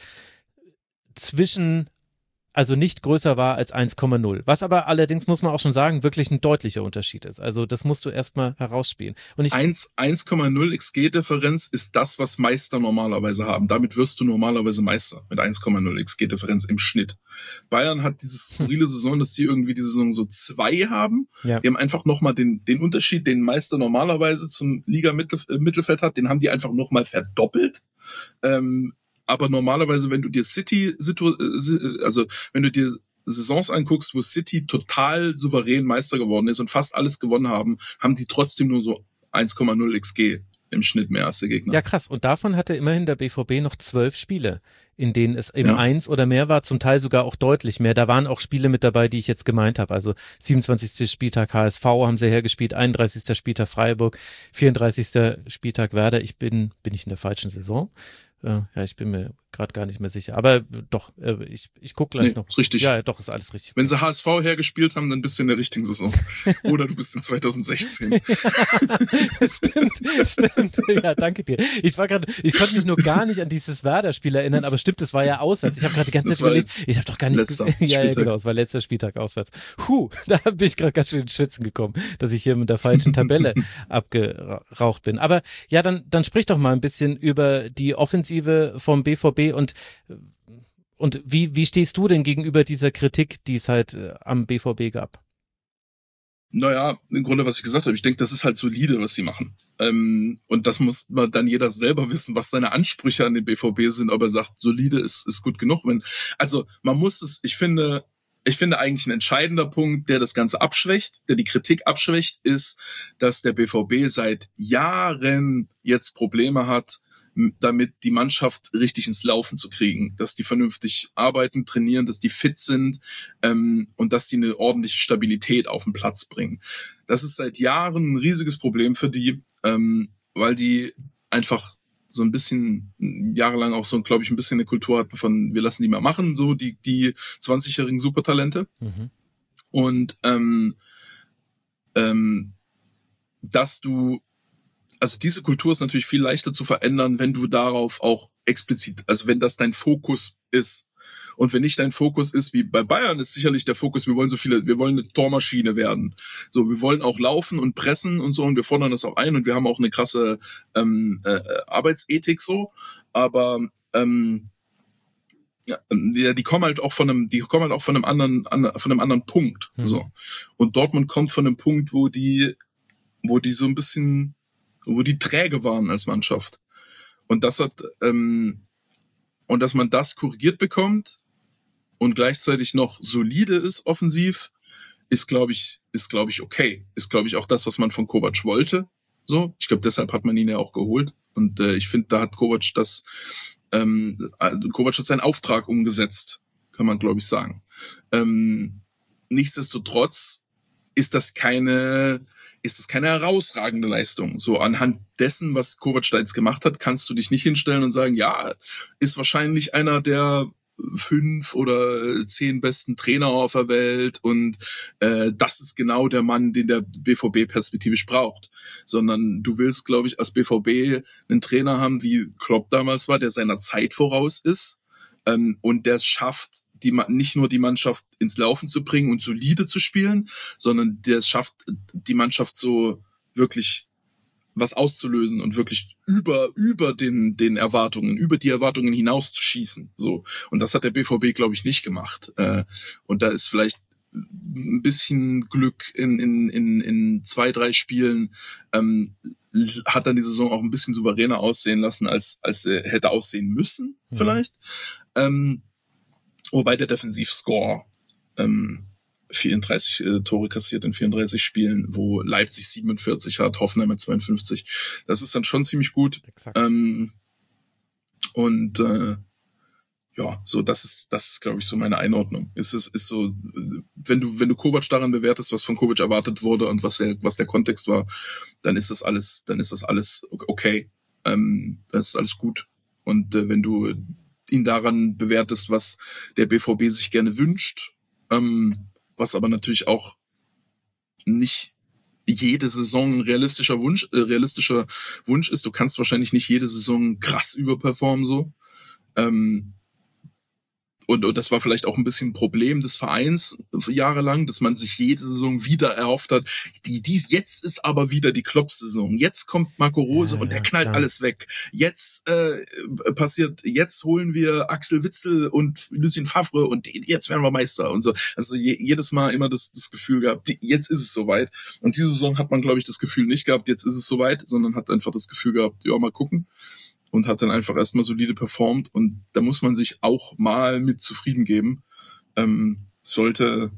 zwischen also nicht größer war als eins Komma null. Was aber allerdings, muss man auch schon sagen, wirklich ein deutlicher Unterschied ist. Also das musst du erstmal herausspielen. Und ich eins Komma null X G-Differenz ist das, was Meister normalerweise haben. Damit wirst du normalerweise Meister mit eins Komma null X G-Differenz im Schnitt. Bayern hat diese skurrile Saison, dass die irgendwie diese Saison so zwei haben. Ja. Die haben einfach nochmal den, den Unterschied, den Meister normalerweise zum Liga-Mittelfeld hat, den haben die einfach nochmal verdoppelt. Ähm, Aber normalerweise, wenn du dir City, also wenn du dir Saisons anguckst, wo City total souverän Meister geworden ist und fast alles gewonnen haben, haben die trotzdem nur so eins Komma null X G im Schnitt mehr als der Gegner. Ja, krass. Und davon hatte immerhin der B V B noch zwölf Spiele, in denen es eben ja. eins oder mehr war, zum Teil sogar auch deutlich mehr. Da waren auch Spiele mit dabei, die ich jetzt gemeint habe. Also siebenundzwanzigster Spieltag H S V haben sie hergespielt, einunddreißigster Spieltag Freiburg, vierunddreißigster Spieltag Werder. Ich bin, bin ich in der falschen Saison? Ja, ich bin mir gerade gar nicht mehr sicher. Aber doch, äh, ich, ich gucke gleich nee, noch. Ist richtig. Ja, doch, ist alles richtig. Wenn sie H S V hergespielt haben, dann bist du in der richtigen Saison. Oder du bist in zwanzig sechzehn. Stimmt, stimmt. Ja, danke dir. Ich war gerade, ich konnte mich nur gar nicht an dieses Werder-Spiel erinnern, aber stimmt, das war ja auswärts. Ich habe gerade die ganze Das Zeit war überlegt, jetzt ich habe doch gar nicht letzter gesehen. Ja, ja, Spieltag. genau, es war letzter Spieltag auswärts. Puh, da bin ich gerade ganz schön ins Schwitzen gekommen, dass ich hier mit der falschen Tabelle abgeraucht bin. Aber ja, dann, dann sprich doch mal ein bisschen über die Offensive vom B V B und und wie, wie stehst du denn gegenüber dieser Kritik, die es halt äh, am B V B gab? Naja, im Grunde, was ich gesagt habe, ich denke, das ist halt solide, was sie machen. Ähm, und das muss man dann jeder selber wissen, was seine Ansprüche an den B V B sind, ob er sagt, solide ist, ist gut genug. Wenn, also man muss es, ich finde, ich finde eigentlich ein entscheidender Punkt, der das Ganze abschwächt, der die Kritik abschwächt, ist, dass der B V B seit Jahren jetzt Probleme hat, damit die Mannschaft richtig ins Laufen zu kriegen, dass die vernünftig arbeiten, trainieren, dass die fit sind ähm, und dass die eine ordentliche Stabilität auf den Platz bringen. Das ist seit Jahren ein riesiges Problem für die, ähm, weil die einfach so ein bisschen jahrelang auch so, glaube ich, ein bisschen eine Kultur hatten von, wir lassen die mal machen, so die die zwanzigjährigen Supertalente. Mhm. Und ähm, ähm, dass du Also diese Kultur ist natürlich viel leichter zu verändern, wenn du darauf auch explizit, also wenn das dein Fokus ist. Und wenn nicht dein Fokus ist, wie bei Bayern ist sicherlich der Fokus, wir wollen so viele, wir wollen eine Tormaschine werden. So, wir wollen auch laufen und pressen und so und wir fordern das auch ein und wir haben auch eine krasse ähm, äh, Arbeitsethik so. Aber ähm, ja, die kommen halt auch von einem, die kommen halt auch von einem anderen, an, von einem anderen Punkt. Mhm. So. Und Dortmund kommt von einem Punkt, wo die, wo die so ein bisschen wo die träge waren als Mannschaft. Und das hat, ähm, und dass man das korrigiert bekommt und gleichzeitig noch solide ist offensiv, ist, glaube ich, ist, glaube ich, okay. Ist, glaube ich, auch das, was man von Kovac wollte. So. Ich glaube, deshalb hat man ihn ja auch geholt. Und, äh, ich finde, da hat Kovac das, ähm, Kovac hat seinen Auftrag umgesetzt, kann man, glaube ich, sagen. Ähm, nichtsdestotrotz ist das keine, ist das keine herausragende Leistung. So anhand dessen, was Kovac da jetzt gemacht hat, kannst du dich nicht hinstellen und sagen, ja, ist wahrscheinlich einer der fünf oder zehn besten Trainer auf der Welt und äh, das ist genau der Mann, den der B V B perspektivisch braucht. Sondern du willst, glaube ich, als B V B einen Trainer haben, wie Klopp damals war, der seiner Zeit voraus ist ähm, und der es schafft, die nicht nur die Mannschaft ins Laufen zu bringen und solide zu spielen, sondern der es schafft, die Mannschaft so wirklich was auszulösen und wirklich über über den den Erwartungen, über die Erwartungen hinaus zu schießen. So, und das hat der B V B, glaube ich, nicht gemacht. Äh, und da ist vielleicht ein bisschen Glück in in in in zwei drei Spielen ähm, hat dann die Saison auch ein bisschen souveräner aussehen lassen, als als er hätte aussehen müssen, mhm. vielleicht. Ähm, Wobei der Defensivscore ähm, vierunddreißig äh, Tore kassiert in vierunddreißig Spielen, wo Leipzig siebenundvierzig hat, Hoffenheim mit zweiundfünfzig. Das ist dann schon ziemlich gut. Ähm, und äh, ja, so das ist das ist, glaube ich, so meine Einordnung. Ist es ist so, wenn du wenn du Kovac daran bewertest, was von Kovac erwartet wurde und was der was der Kontext war, dann ist das alles dann ist das alles okay. Ähm, das ist alles gut. Und äh, wenn du ihn daran bewertest, was der B V B sich gerne wünscht, ähm, was aber natürlich auch nicht jede Saison ein realistischer Wunsch, äh, realistischer Wunsch ist. Du kannst wahrscheinlich nicht jede Saison krass überperformen so. Ähm, Und, und das war vielleicht auch ein bisschen ein Problem des Vereins jahrelang, dass man sich jede Saison wieder erhofft hat. Die, dies, jetzt ist aber wieder die Klopp-Saison. Jetzt kommt Marco Rose ja, und der ja, knallt klar. alles weg. Jetzt äh, passiert, jetzt holen wir Axel Witsel und Lucien Favre und jetzt werden wir Meister und so. Also je, jedes Mal immer das, das Gefühl gehabt, die, jetzt ist es soweit. Und diese Saison hat man, glaube ich, das Gefühl nicht gehabt, jetzt ist es soweit, sondern hat einfach das Gefühl gehabt, ja, mal gucken. Und hat dann einfach erstmal solide performt und da muss man sich auch mal mit zufrieden geben. Ähm, sollte,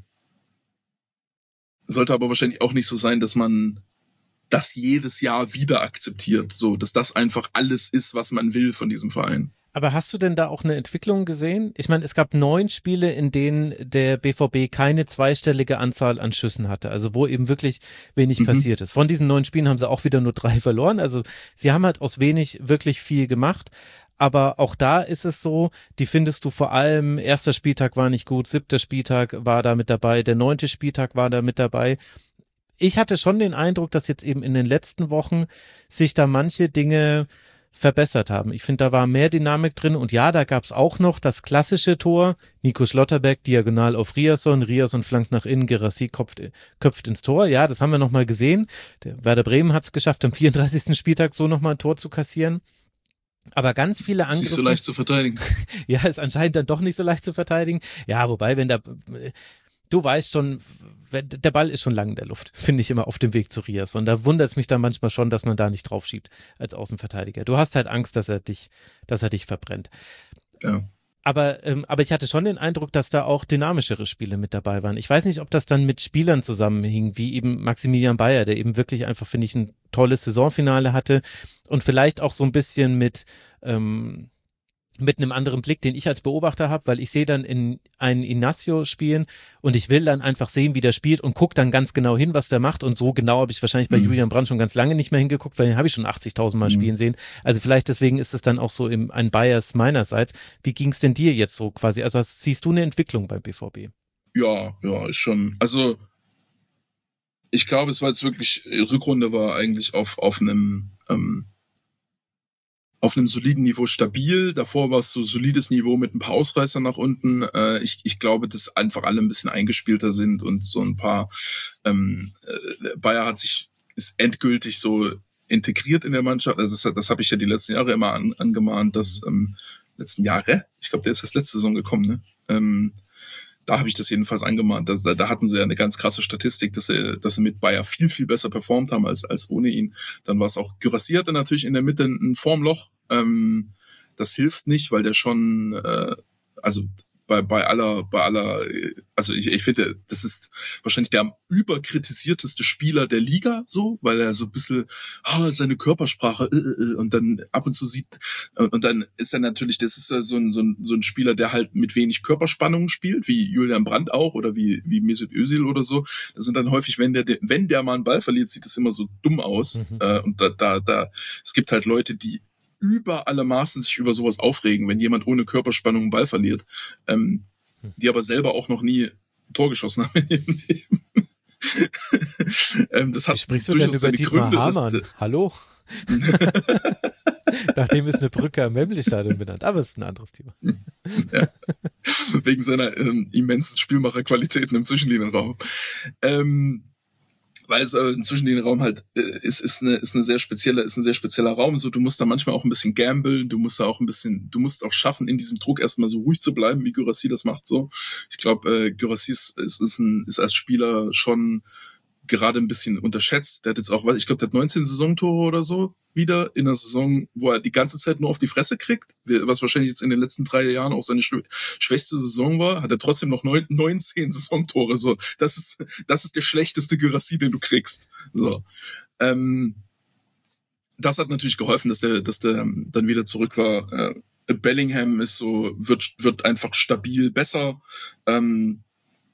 sollte aber wahrscheinlich auch nicht so sein, dass man das jedes Jahr wieder akzeptiert, so, dass das einfach alles ist, was man will von diesem Verein. Aber hast du denn da auch eine Entwicklung gesehen? Ich meine, es gab neun Spiele, in denen der B V B keine zweistellige Anzahl an Schüssen hatte, also wo eben wirklich wenig mhm. passiert ist. Von diesen neun Spielen haben sie auch wieder nur drei verloren, also sie haben halt aus wenig wirklich viel gemacht. Aber auch da ist es so, die findest du vor allem, erster Spieltag war nicht gut, siebter Spieltag war da mit dabei, der neunte Spieltag war da mit dabei. Ich hatte schon den Eindruck, dass jetzt eben in den letzten Wochen sich da manche Dinge verbessert haben. Ich finde, da war mehr Dynamik drin und ja, da gab es auch noch das klassische Tor, Nico Schlotterbeck diagonal auf Riasson, Riasson flankt nach innen, Guirassy köpft, köpft ins Tor, ja, das haben wir nochmal gesehen. Der Werder Bremen hat es geschafft, am vierunddreißigsten Spieltag so nochmal ein Tor zu kassieren. Aber ganz viele Angriffe. Ist nicht so leicht zu verteidigen. Ja, ist anscheinend dann doch nicht so leicht zu verteidigen. Ja, wobei, wenn da, du weißt schon, der Ball ist schon lang in der Luft, finde ich immer auf dem Weg zu Rias. Und da wundert es mich dann manchmal schon, dass man da nicht drauf schiebt als Außenverteidiger. Du hast halt Angst, dass er dich, dass er dich verbrennt. Ja. Aber, ähm, aber ich hatte schon den Eindruck, dass da auch dynamischere Spiele mit dabei waren. Ich weiß nicht, ob das dann mit Spielern zusammenhing, wie eben Maximilian Bayer, der eben wirklich einfach, finde ich, ein tolles Saisonfinale hatte und vielleicht auch so ein bisschen mit, ähm, mit einem anderen Blick, den ich als Beobachter habe, weil ich sehe dann in einen Inacio spielen und ich will dann einfach sehen, wie der spielt und gucke dann ganz genau hin, was der macht und so genau habe ich wahrscheinlich bei mhm. Julian Brandt schon ganz lange nicht mehr hingeguckt, weil den habe ich schon achtzigtausend Mal mhm. spielen sehen. Also vielleicht deswegen ist es dann auch so im, ein Bias meinerseits. Wie ging es denn dir jetzt so quasi? Also hast, siehst du eine Entwicklung beim B V B? Ja, ja, ist schon. Also ich glaube, es war jetzt wirklich, Rückrunde war eigentlich auf, auf einem ähm, auf einem soliden Niveau stabil. Davor war es so solides Niveau mit ein paar Ausreißern nach unten. Äh, ich, ich glaube, dass einfach alle ein bisschen eingespielter sind und so ein paar ähm, äh, Bayer hat sich ist endgültig so integriert in der Mannschaft. Also das, das habe ich ja die letzten Jahre immer an, angemahnt, dass ähm, letzten Jahre, ich glaube, der ist erst letzte Saison gekommen, ne? Ähm, da habe ich das jedenfalls angemahnt. Da, da hatten sie ja eine ganz krasse Statistik, dass sie, dass sie mit Bayer viel, viel besser performt haben als, als ohne ihn. Dann war es auch, Guirassy hatte natürlich in der Mitte ein Formloch. Ähm, das hilft nicht, weil der schon, äh, also bei, bei aller, bei aller, also ich, ich finde, das ist wahrscheinlich der am überkritisierteste Spieler der Liga, so, weil er so ein bisschen, ah, seine Körpersprache, äh, äh, und dann ab und zu sieht, und dann ist er natürlich, das ist ja so ein, so ein, so ein Spieler, der halt mit wenig Körperspannung spielt, wie Julian Brandt auch, oder wie, wie Mesut Özil oder so. Das sind dann häufig, wenn der, wenn der mal einen Ball verliert, sieht das immer so dumm aus, mhm. äh, und da, da, da, es gibt halt Leute, die über alle Maßen sich über sowas aufregen, wenn jemand ohne Körperspannung einen Ball verliert, ähm, die aber selber auch noch nie ein Tor geschossen haben in ihrem Leben. ähm, das hat Wie sprichst du denn über Dietmar Hamann? Hallo? Nachdem ist eine Brücke am Wembley-Stadion benannt, aber es ist ein anderes Thema. Ja. Wegen seiner ähm, immensen Spielmacherqualitäten im Zwischenlinienraum. Ähm, weil es äh, inzwischen den Raum halt äh, ist ist eine ist eine sehr spezielle ist ein sehr spezieller Raum, so du musst da manchmal auch ein bisschen gamblen, du musst da auch ein bisschen du musst auch schaffen, in diesem Druck erstmal so ruhig zu bleiben, wie Guirassy das macht, so. Ich glaube, äh, Guirassy ist ist, ist, ein, ist als Spieler schon gerade ein bisschen unterschätzt. Der hat jetzt auch, ich glaube, der hat neunzehn Saisontore oder so wieder in einer Saison, wo er die ganze Zeit nur auf die Fresse kriegt, was wahrscheinlich jetzt in den letzten drei Jahren auch seine schw- schwächste Saison war, hat er trotzdem noch neun, neunzehn Saisontore. So, das ist das ist der schlechteste Guirassy, den du kriegst. So, ähm, das hat natürlich geholfen, dass der, dass der dann wieder zurück war. Äh, Bellingham ist so wird wird einfach stabil besser. Ähm,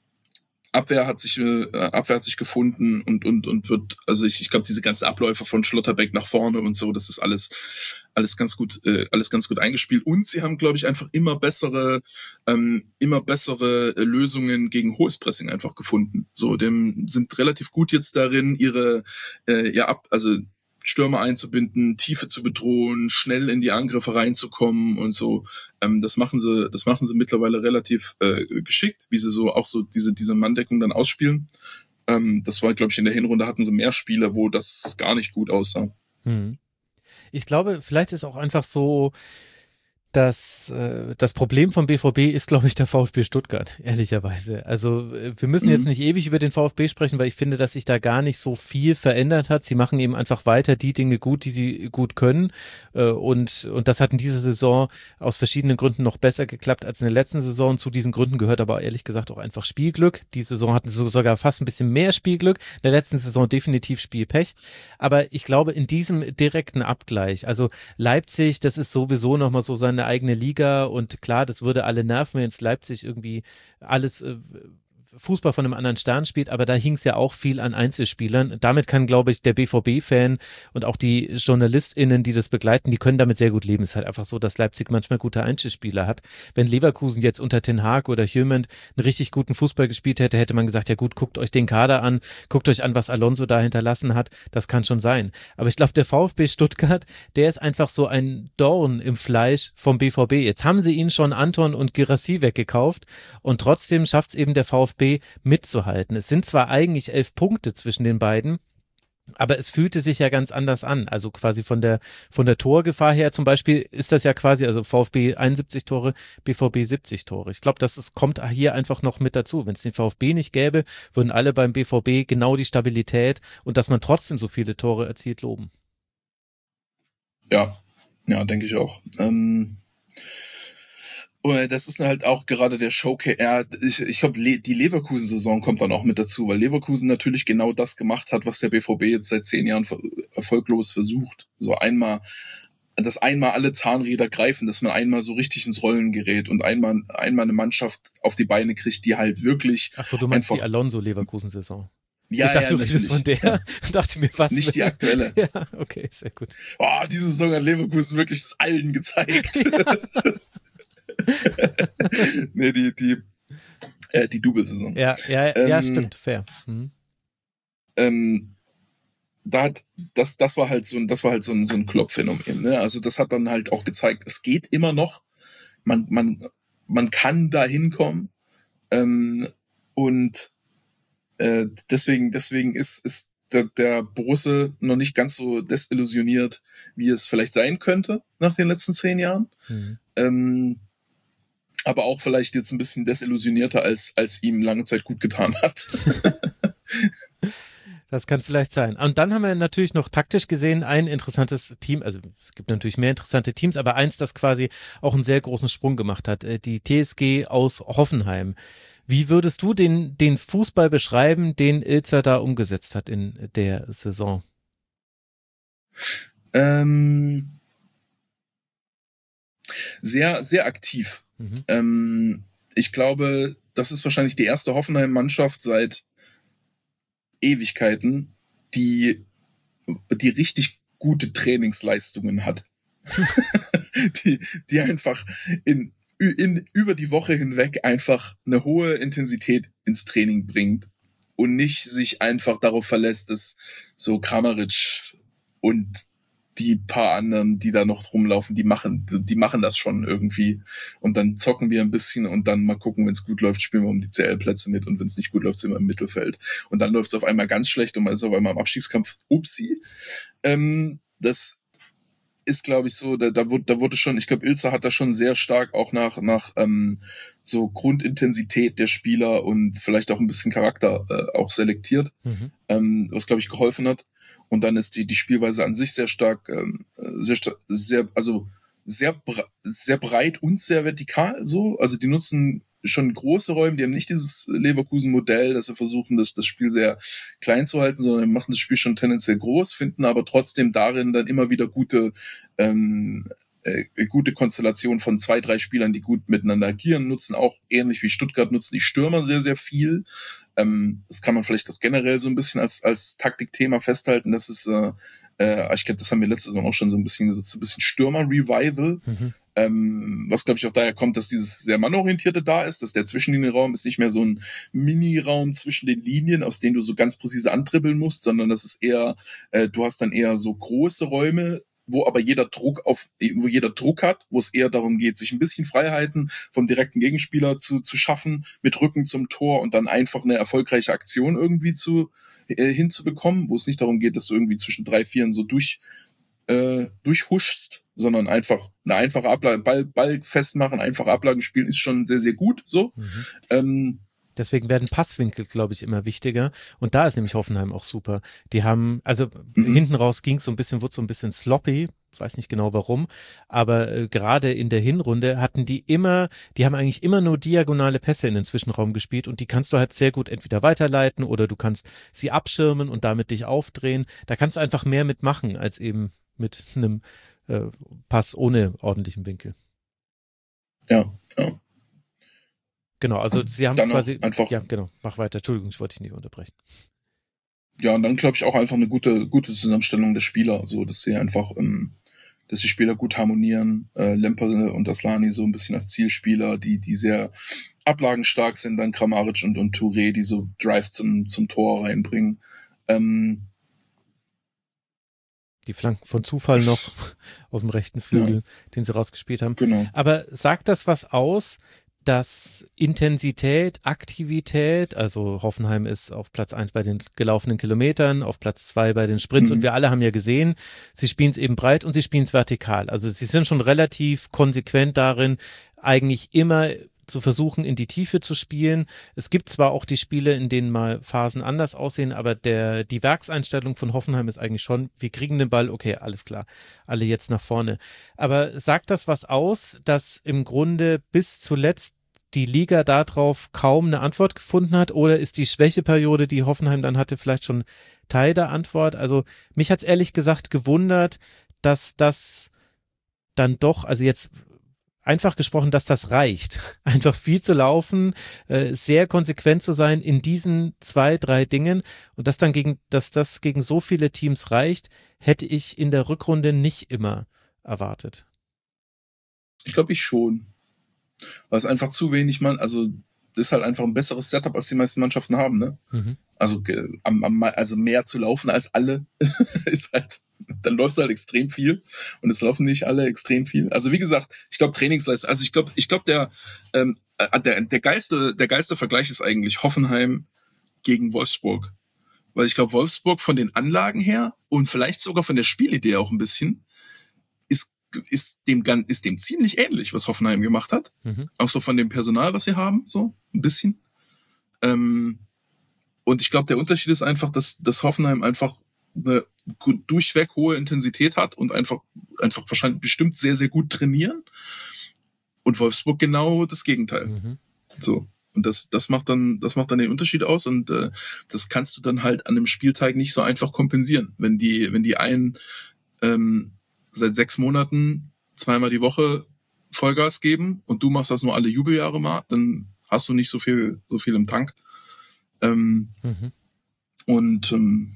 Abwehr hat sich äh, Abwehr hat sich gefunden und und und wird, also ich ich glaube, diese ganzen Abläufe von Schlotterbeck nach vorne und so, das ist alles alles ganz gut äh, alles ganz gut eingespielt und sie haben, glaube ich, einfach immer bessere ähm, immer bessere Lösungen gegen hohes Pressing einfach gefunden. So, dem sind relativ gut jetzt darin, ihre äh, ja ab also Stürmer einzubinden, Tiefe zu bedrohen, schnell in die Angriffe reinzukommen und so. Ähm, das machen sie, das machen sie mittlerweile relativ äh, geschickt, wie sie so auch so diese diese Manndeckung dann ausspielen. Ähm, das war, glaube ich, in der Hinrunde hatten sie mehr Spiele, wo das gar nicht gut aussah. Hm. Ich glaube, vielleicht ist auch einfach so, dass äh, das Problem vom B V B ist, glaube ich, der VfB Stuttgart, ehrlicherweise. Also wir müssen jetzt nicht ewig über den VfB sprechen, weil ich finde, dass sich da gar nicht so viel verändert hat. Sie machen eben einfach weiter die Dinge gut, die sie gut können. Äh, und, und das hat in dieser Saison aus verschiedenen Gründen noch besser geklappt als in der letzten Saison. Zu diesen Gründen gehört aber ehrlich gesagt auch einfach Spielglück. Die Saison hatten so sogar fast ein bisschen mehr Spielglück. In der letzten Saison definitiv Spielpech. Aber ich glaube, in diesem direkten Abgleich, also Leipzig, das ist sowieso nochmal so seine eigene Liga und klar, das würde alle nerven, wenn jetzt Leipzig irgendwie alles äh, Fußball von einem anderen Stern spielt, aber da hing es ja auch viel an Einzelspielern. Damit kann, glaube ich, der B V B-Fan und auch die JournalistInnen, die das begleiten, die können damit sehr gut leben. Es ist halt einfach so, dass Leipzig manchmal gute Einzelspieler hat. Wenn Leverkusen jetzt unter Ten Hag oder Hjulmand einen richtig guten Fußball gespielt hätte, hätte man gesagt, ja gut, guckt euch den Kader an, guckt euch an, was Alonso da hinterlassen hat. Das kann schon sein. Aber ich glaube, der VfB Stuttgart, der ist einfach so ein Dorn im Fleisch vom B V B. Jetzt haben sie ihn schon Anton und Guirassy weggekauft und trotzdem schafft es eben der VfB mitzuhalten. Es sind zwar eigentlich elf Punkte zwischen den beiden, aber es fühlte sich ja ganz anders an. Also quasi von der von der Torgefahr her zum Beispiel ist das ja quasi, also VfB einundsiebzig Tore, B V B siebzig Tore. Ich glaube, das ist, kommt hier einfach noch mit dazu. Wenn es den VfB nicht gäbe, würden alle beim B V B genau die Stabilität und dass man trotzdem so viele Tore erzielt loben. Ja, ja, denke ich auch. Ähm Das ist halt auch gerade der Showcase. Ja, ich, ich glaube, Le- die Leverkusen-Saison kommt dann auch mit dazu, weil Leverkusen natürlich genau das gemacht hat, was der B V B jetzt seit zehn Jahren ver- erfolglos versucht. So einmal, dass einmal alle Zahnräder greifen, dass man einmal so richtig ins Rollen gerät und einmal, einmal eine Mannschaft auf die Beine kriegt, die halt wirklich. Ach so, du meinst einfach, die Alonso-Leverkusen-Saison. Ja, ich dachte, ja, du redest von der. Ja. dachte mir was. Nicht die aktuelle. Ja, okay, sehr gut. Oh, diese Saison hat Leverkusen wirklich es allen gezeigt. Ja. nee, die, die, äh, die Double-Saison. Ja, ja, ähm, ja, stimmt, fair. Mhm. Ähm, da hat, das, das war halt so ein, das war halt so ein, so ein Klopp-Phänomen, ne? Also das hat dann halt auch gezeigt, es geht immer noch. Man, man, man kann da hinkommen. Ähm, und, äh, deswegen, deswegen ist, ist der, der Borusse noch nicht ganz so desillusioniert, wie es vielleicht sein könnte nach den letzten zehn Jahren. Mhm. Ähm, aber auch vielleicht jetzt ein bisschen desillusionierter, als als ihm lange Zeit gut getan hat. Das kann vielleicht sein. Und dann haben wir natürlich noch taktisch gesehen ein interessantes Team, also es gibt natürlich mehr interessante Teams, aber eins, das quasi auch einen sehr großen Sprung gemacht hat, die T S G aus Hoffenheim. Wie würdest du den den Fußball beschreiben, den Ilzer da umgesetzt hat in der Saison? Ähm, sehr, sehr aktiv. Mhm. Ähm, ich glaube, das ist wahrscheinlich die erste Hoffenheim-Mannschaft seit Ewigkeiten, die, die richtig gute Trainingsleistungen hat. die, die einfach in, in, über die Woche hinweg einfach eine hohe Intensität ins Training bringt und nicht sich einfach darauf verlässt, dass so Kramaric und die paar anderen, die da noch rumlaufen, die machen, die machen das schon irgendwie. Und dann zocken wir ein bisschen und dann mal gucken, wenn es gut läuft, spielen wir um die C L-Plätze mit und wenn es nicht gut läuft, sind wir im Mittelfeld. Und dann läuft es auf einmal ganz schlecht und man ist auf einmal im Abstiegskampf. Upsi. Ähm, das ist, glaube ich, so, da, da wurde, da wurde schon, ich glaube, Ilzer hat da schon sehr stark auch nach, nach ähm, so Grundintensität der Spieler und vielleicht auch ein bisschen Charakter äh, auch selektiert, mhm. ähm, was, glaube ich, geholfen hat. Und dann ist die die Spielweise an sich sehr stark, ähm, sehr sehr also sehr bre- sehr breit und sehr vertikal so. Also die nutzen schon große Räume, die haben nicht dieses Leverkusen-Modell, dass sie versuchen, das das Spiel sehr klein zu halten, sondern machen das Spiel schon tendenziell groß, finden aber trotzdem darin dann immer wieder gute ähm, äh, gute Konstellation von zwei, drei Spielern, die gut miteinander agieren, nutzen auch ähnlich wie Stuttgart nutzen die Stürmer sehr sehr viel. Ähm, das kann man vielleicht auch generell so ein bisschen als als Taktikthema festhalten. Das ist, äh, äh, ich glaube, das haben wir letzte Saison auch schon so ein bisschen gesagt, so ein bisschen Stürmer-Revival. Mhm. Ähm, was, glaube ich, auch daher kommt, dass dieses sehr mannorientierte da ist, dass der Zwischenlinienraum ist nicht mehr so ein Mini-Raum zwischen den Linien, aus denen du so ganz präzise antribbeln musst, sondern das ist eher, äh, du hast dann eher so große Räume, wo aber jeder Druck auf, wo jeder Druck hat, wo es eher darum geht, sich ein bisschen Freiheiten vom direkten Gegenspieler zu, zu schaffen, mit Rücken zum Tor und dann einfach eine erfolgreiche Aktion irgendwie zu, äh, hinzubekommen, wo es nicht darum geht, dass du irgendwie zwischen drei, vieren so durch, äh, durchhuschst, sondern einfach eine einfache Ablage, Ball, Ball festmachen, einfache Ablagen spielen ist schon sehr, sehr gut, so. Mhm. Ähm, Deswegen werden Passwinkel, glaube ich, immer wichtiger. Und da ist nämlich Hoffenheim auch super. Die haben, also mhm. hinten raus ging es so ein bisschen, wurde so ein bisschen sloppy. Ich weiß nicht genau warum. Aber äh, gerade in der Hinrunde hatten die immer, die haben eigentlich immer nur diagonale Pässe in den Zwischenraum gespielt und die kannst du halt sehr gut entweder weiterleiten oder du kannst sie abschirmen und damit dich aufdrehen. Da kannst du einfach mehr mitmachen als eben mit einem äh, Pass ohne ordentlichen Winkel. Ja, ja. Genau, also sie haben dann quasi, einfach, ja genau, mach weiter, Entschuldigung, ich wollte dich nicht unterbrechen. Ja, und dann glaube ich auch einfach eine gute gute Zusammenstellung der Spieler, so dass sie einfach, ähm, dass die Spieler gut harmonieren, äh, Lemper und Aslani so ein bisschen als Zielspieler, die die sehr ablagenstark sind, dann Kramaric und, und Touré, die so Drive zum zum Tor reinbringen. Ähm, Die Flanken von Zufall noch auf dem rechten Flügel, ja. den sie rausgespielt haben. Genau. Aber sagt das was aus, dass Intensität, Aktivität, also Hoffenheim ist auf Platz eins bei den gelaufenen Kilometern, auf Platz zwei bei den Sprints mhm. und wir alle haben ja gesehen, sie spielen es eben breit und sie spielen es vertikal. Also sie sind schon relativ konsequent darin, eigentlich immer zu versuchen, in die Tiefe zu spielen. Es gibt zwar auch die Spiele, in denen mal Phasen anders aussehen, aber der die Werkseinstellung von Hoffenheim ist eigentlich schon, wir kriegen den Ball, okay, alles klar, alle jetzt nach vorne. Aber sagt das was aus, dass im Grunde bis zuletzt die Liga darauf kaum eine Antwort gefunden hat, oder ist die Schwächeperiode, die Hoffenheim dann hatte, vielleicht schon Teil der Antwort? Also mich hat's ehrlich gesagt gewundert, dass das dann doch, also jetzt einfach gesprochen, dass das reicht. Einfach viel zu laufen, äh, sehr konsequent zu sein in diesen zwei, drei Dingen und dass dann gegen, dass das gegen so viele Teams reicht, hätte ich in der Rückrunde nicht immer erwartet. Ich glaube, ich schon. Weil es einfach zu wenig man, also ist halt einfach ein besseres Setup, als die meisten Mannschaften haben, ne? Mhm. Also, am, am, also mehr zu laufen als alle ist halt, dann läufst du halt extrem viel und es laufen nicht alle extrem viel. Also wie gesagt, ich glaube Trainingsleistung, also ich glaube, ich glaube der, ähm, der, der geilste, der geilste Vergleich ist eigentlich Hoffenheim gegen Wolfsburg. Weil ich glaube, Wolfsburg von den Anlagen her und vielleicht sogar von der Spielidee auch ein bisschen ist, ist dem, ist dem ziemlich ähnlich, was Hoffenheim gemacht hat. Mhm. Auch so von dem Personal, was sie haben, so ein bisschen. Ähm, Und ich glaube, der Unterschied ist einfach, dass, dass Hoffenheim einfach eine durchweg hohe Intensität hat und einfach, einfach wahrscheinlich bestimmt sehr, sehr gut trainieren. Und Wolfsburg genau das Gegenteil. Mhm. So. Und das, das macht dann, das macht dann den Unterschied aus und äh, das kannst du dann halt an einem Spieltag nicht so einfach kompensieren. Wenn die, wenn die einen ähm, seit sechs Monaten zweimal die Woche Vollgas geben und du machst das nur alle Jubeljahre mal, dann hast du nicht so viel, so viel im Tank. Ähm, mhm. Und ähm,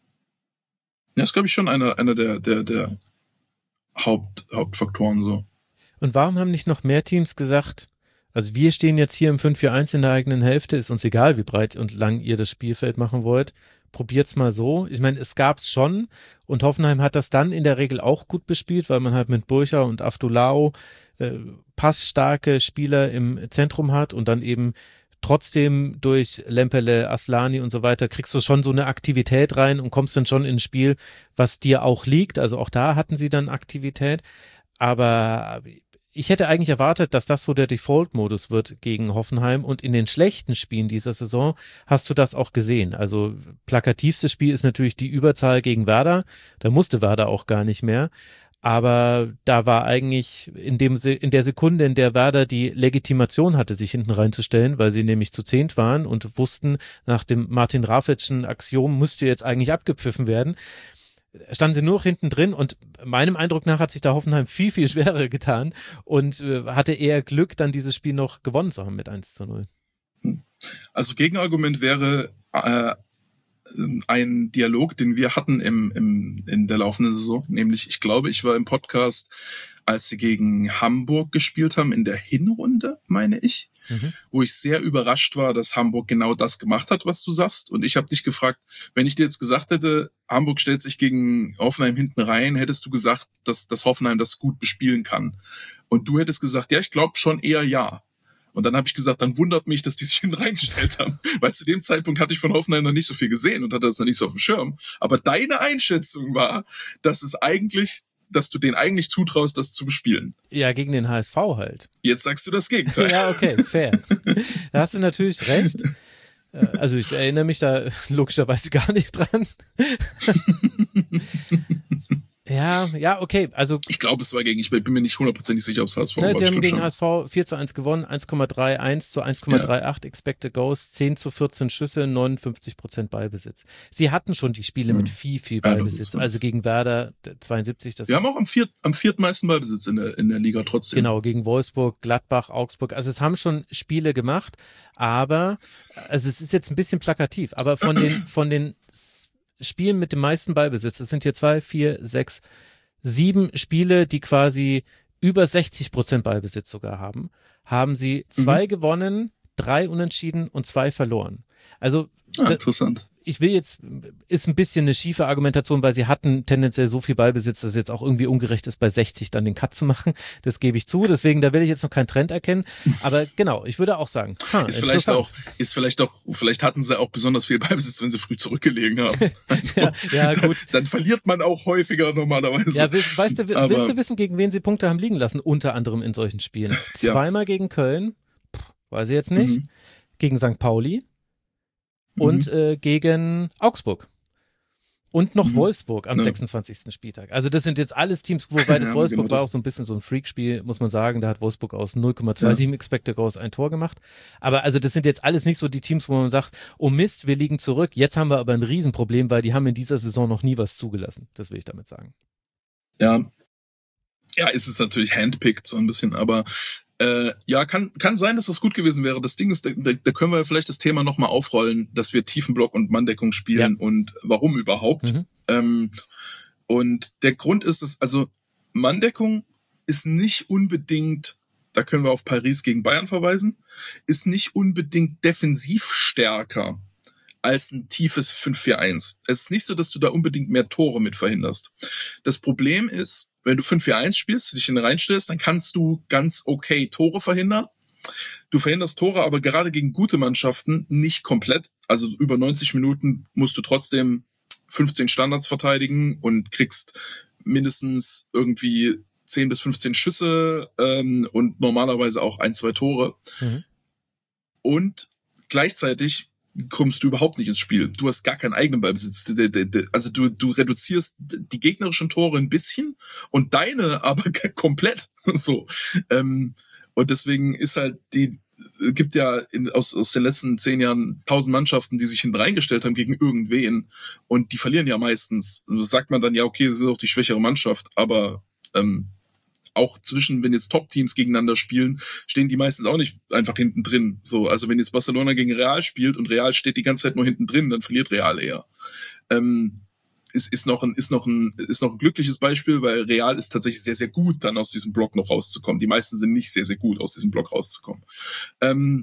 ja, ist glaube ich schon einer einer der der der Haupt Hauptfaktoren so. Und warum haben nicht noch mehr Teams gesagt, also wir stehen jetzt hier im fünf vier eins in der eigenen Hälfte, ist uns egal, wie breit und lang ihr das Spielfeld machen wollt, probiert's mal so. Ich meine, es gab's schon und Hoffenheim hat das dann in der Regel auch gut bespielt, weil man halt mit Burcher und Afdolao äh, passstarke Spieler im Zentrum hat und dann eben trotzdem durch Lempele, Aslani und so weiter kriegst du schon so eine Aktivität rein und kommst dann schon in ein Spiel, was dir auch liegt. Also auch da hatten sie dann Aktivität. Aber ich hätte eigentlich erwartet, dass das so der Default-Modus wird gegen Hoffenheim. Und in den schlechten Spielen dieser Saison hast du das auch gesehen. Also plakativstes Spiel ist natürlich die Überzahl gegen Werder. Da musste Werder auch gar nicht mehr. Aber da war eigentlich in dem in der Sekunde, in der Werder die Legitimation hatte, sich hinten reinzustellen, weil sie nämlich zu zehnt waren und wussten, nach dem Martin Rafitschen Axiom müsste jetzt eigentlich abgepfiffen werden, standen sie nur noch hinten drin und meinem Eindruck nach hat sich da Hoffenheim viel, viel schwerer getan und äh, hatte eher Glück, dann dieses Spiel noch gewonnen zu haben mit eins zu null. Also Gegenargument wäre äh, ein Dialog, den wir hatten im, im, in der laufenden Saison, nämlich, ich glaube, ich war im Podcast, als sie gegen Hamburg gespielt haben, in der Hinrunde, meine ich, mhm. wo ich sehr überrascht war, dass Hamburg genau das gemacht hat, was du sagst. Und ich habe dich gefragt, wenn ich dir jetzt gesagt hätte, Hamburg stellt sich gegen Hoffenheim hinten rein, hättest du gesagt, dass, dass Hoffenheim das gut bespielen kann. Und du hättest gesagt, ja, ich glaube schon eher ja. Und dann habe ich gesagt, dann wundert mich, dass die sich hinten reingestellt haben. Weil zu dem Zeitpunkt hatte ich von Hoffenheim noch nicht so viel gesehen und hatte das noch nicht so auf dem Schirm. Aber deine Einschätzung war, dass es eigentlich, dass du denen eigentlich zutraust, das zu bespielen. Ja, gegen den H S V halt. Jetzt sagst du das Gegenteil. Ja, okay, fair. Da hast du natürlich recht. Also ich erinnere mich da logischerweise gar nicht dran. Ja, Ja, ja, okay, also. Ich glaube, es war gegen, ich bin mir nicht hundertprozentig sicher, ob es H S V Ne, war. sie haben gegen schon. H S V vier zu eins gewonnen, eins Komma einunddreißig zu eins Komma achtunddreißig ja. Expected Goals, zehn zu vierzehn Schüsse, neunundfünfzig Prozent Ballbesitz. Sie hatten schon die Spiele mhm. mit viel, viel Ballbesitz. Ja, also gegen Werder zweiundsiebzig. Das Wir haben auch am, viert, am viertmeisten Ballbesitz in der, in der Liga trotzdem. Genau, gegen Wolfsburg, Gladbach, Augsburg. Also es haben schon Spiele gemacht, aber, also es ist jetzt ein bisschen plakativ, aber von den, von den Spielen mit dem meisten Ballbesitz, es sind hier zwei, vier, sechs, sieben Spiele, die quasi über sechzig Prozent Ballbesitz sogar haben, haben sie zwei mhm. gewonnen, drei unentschieden und zwei verloren. Also ah, interessant. Ich will jetzt, ist ein bisschen eine schiefe Argumentation, weil sie hatten tendenziell so viel Ballbesitz, dass es jetzt auch irgendwie ungerecht ist, bei sechzig dann den Cut zu machen. Das gebe ich zu. Deswegen, da will ich jetzt noch keinen Trend erkennen. Aber genau, ich würde auch sagen, ha, ist vielleicht auch, ist vielleicht auch, vielleicht hatten sie auch besonders viel Ballbesitz, wenn sie früh zurückgelegen haben. Also, ja, ja, gut. Dann, dann verliert man auch häufiger normalerweise. Ja, weißt, weißt du, Aber, willst du wissen, gegen wen sie Punkte haben liegen lassen? Unter anderem in solchen Spielen. Ja. Zweimal gegen Köln, weiß ich jetzt nicht, mhm. gegen Sankt Pauli. Und mhm. äh, gegen Augsburg. Und noch mhm. Wolfsburg am ja. sechsundzwanzigsten Spieltag. Also das sind jetzt alles Teams, wobei das ja, Wolfsburg genau war das. Auch so ein bisschen so ein Freakspiel, muss man sagen. Da hat Wolfsburg aus null Komma siebenundzwanzig ja. Expected Goals ein Tor gemacht. Aber also das sind jetzt alles nicht so die Teams, wo man sagt, oh Mist, wir liegen zurück. Jetzt haben wir aber ein Riesenproblem, weil die haben in dieser Saison noch nie was zugelassen. Das will ich damit sagen. Ja, ja, ist es natürlich handpicked so ein bisschen, aber Äh, ja, kann kann sein, dass das gut gewesen wäre. Das Ding ist, da, da können wir vielleicht das Thema nochmal aufrollen, dass wir Tiefenblock und Manndeckung spielen ja. und warum überhaupt. Mhm. Ähm, und der Grund ist, dass, also Manndeckung ist nicht unbedingt, da können wir auf Paris gegen Bayern verweisen, ist nicht unbedingt defensiv stärker als ein tiefes fünf vier eins. Es ist nicht so, dass du da unbedingt mehr Tore mit verhinderst. Das Problem ist, wenn du fünf vier eins spielst, dich in den reinstellst, dann kannst du ganz okay Tore verhindern. Du verhinderst Tore, aber gerade gegen gute Mannschaften nicht komplett. Also über neunzig Minuten musst du trotzdem fünfzehn Standards verteidigen und kriegst mindestens irgendwie zehn bis fünfzehn Schüsse ähm, und normalerweise auch ein, zwei Tore. Mhm. Und gleichzeitig kommst du überhaupt nicht ins Spiel. Du hast gar keinen eigenen Ballbesitz. Also du, du reduzierst die gegnerischen Tore ein bisschen und deine aber komplett. So. Und deswegen ist halt die, gibt ja in, aus, aus den letzten zehn Jahren tausend Mannschaften, die sich hinten reingestellt haben gegen irgendwen und die verlieren ja meistens. Also sagt man dann, ja okay, das ist auch die schwächere Mannschaft, aber ähm, auch zwischen, wenn jetzt Top-Teams gegeneinander spielen, stehen die meistens auch nicht einfach hinten drin. So, also wenn jetzt Barcelona gegen Real spielt und Real steht die ganze Zeit nur hinten drin, dann verliert Real eher. Ähm, ist, ist noch ein, ist noch ein, ist noch ein glückliches Beispiel, weil Real ist tatsächlich sehr, sehr gut, dann aus diesem Block noch rauszukommen. Die meisten sind nicht sehr, sehr gut, aus diesem Block rauszukommen. Ähm,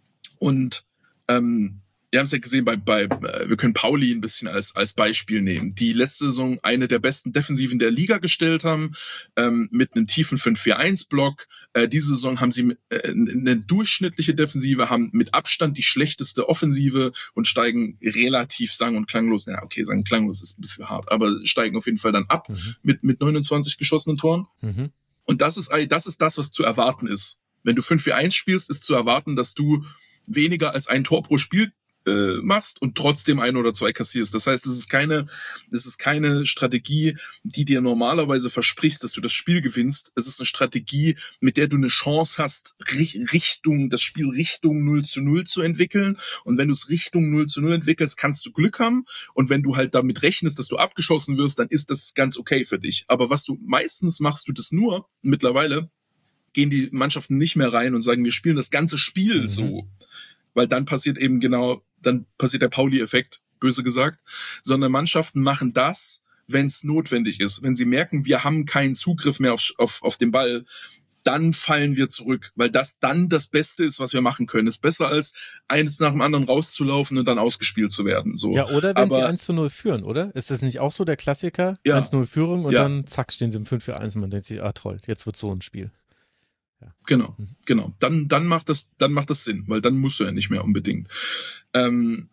und, ähm, wir haben es ja gesehen, bei, bei, wir können Pauli ein bisschen als, als Beispiel nehmen, die letzte Saison eine der besten Defensiven der Liga gestellt haben, ähm, mit einem tiefen fünf vier eins Block. Äh, diese Saison haben sie äh, eine durchschnittliche Defensive, haben mit Abstand die schlechteste Offensive und steigen relativ sang- und klanglos, na okay, sang- klanglos ist ein bisschen hart, aber steigen auf jeden Fall dann ab mhm. mit, mit neunundzwanzig geschossenen Toren. Mhm. Und das ist, das ist das, was zu erwarten ist. Wenn du fünf vier eins spielst, ist zu erwarten, dass du weniger als ein Tor pro Spiel machst und trotzdem ein oder zwei kassierst. Das heißt, es ist keine, es ist keine Strategie, die dir normalerweise versprichst, dass du das Spiel gewinnst. Es ist eine Strategie, mit der du eine Chance hast, Richtung, das Spiel Richtung null zu null zu entwickeln. Und wenn du es Richtung null zu null entwickelst, kannst du Glück haben. Und wenn du halt damit rechnest, dass du abgeschossen wirst, dann ist das ganz okay für dich. Aber was du, meistens machst du das nur, mittlerweile gehen die Mannschaften nicht mehr rein und sagen, wir spielen das ganze Spiel mhm. so. Weil dann passiert eben genau, dann passiert der Pauli-Effekt, böse gesagt, sondern Mannschaften machen das, wenn es notwendig ist. Wenn sie merken, wir haben keinen Zugriff mehr auf, auf, auf den Ball, dann fallen wir zurück, weil das dann das Beste ist, was wir machen können. Ist besser, als eins nach dem anderen rauszulaufen und dann ausgespielt zu werden. So. Ja, oder wenn Aber, sie eins zu null führen, oder? Ist das nicht auch so der Klassiker? Ja, eins zu null Führung und ja. dann zack, stehen sie im fünf vier eins und man denkt sich, ah toll, jetzt wird so ein Spiel. Ja. Genau, genau. Dann, dann macht das, dann macht das Sinn, weil dann musst du ja nicht mehr unbedingt. Ähm,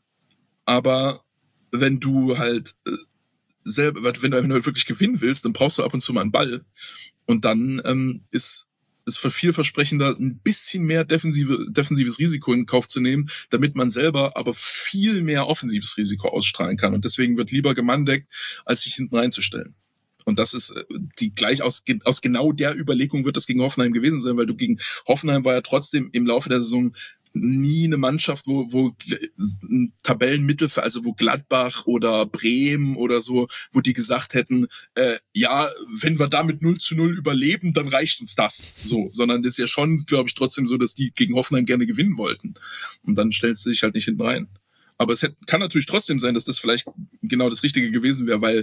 aber wenn du halt äh, selber, wenn du, wenn du halt wirklich gewinnen willst, dann brauchst du ab und zu mal einen Ball. Und dann ähm, ist es vielversprechender, ein bisschen mehr defensive, defensives Risiko in Kauf zu nehmen, damit man selber aber viel mehr offensives Risiko ausstrahlen kann. Und deswegen wird lieber gemandeckt, als sich hinten reinzustellen. Und das ist die gleich aus, aus genau der Überlegung wird das gegen Hoffenheim gewesen sein, weil du gegen Hoffenheim war ja trotzdem im Laufe der Saison nie eine Mannschaft, wo, wo ein Tabellenmittel, also wo Gladbach oder Bremen oder so, wo die gesagt hätten, äh, ja, wenn wir damit null zu null überleben, dann reicht uns das. So, sondern das ist ja schon, glaube ich, trotzdem so, dass die gegen Hoffenheim gerne gewinnen wollten. Und dann stellst du dich halt nicht hinten rein. Aber es hätte, kann natürlich trotzdem sein, dass das vielleicht genau das Richtige gewesen wäre, weil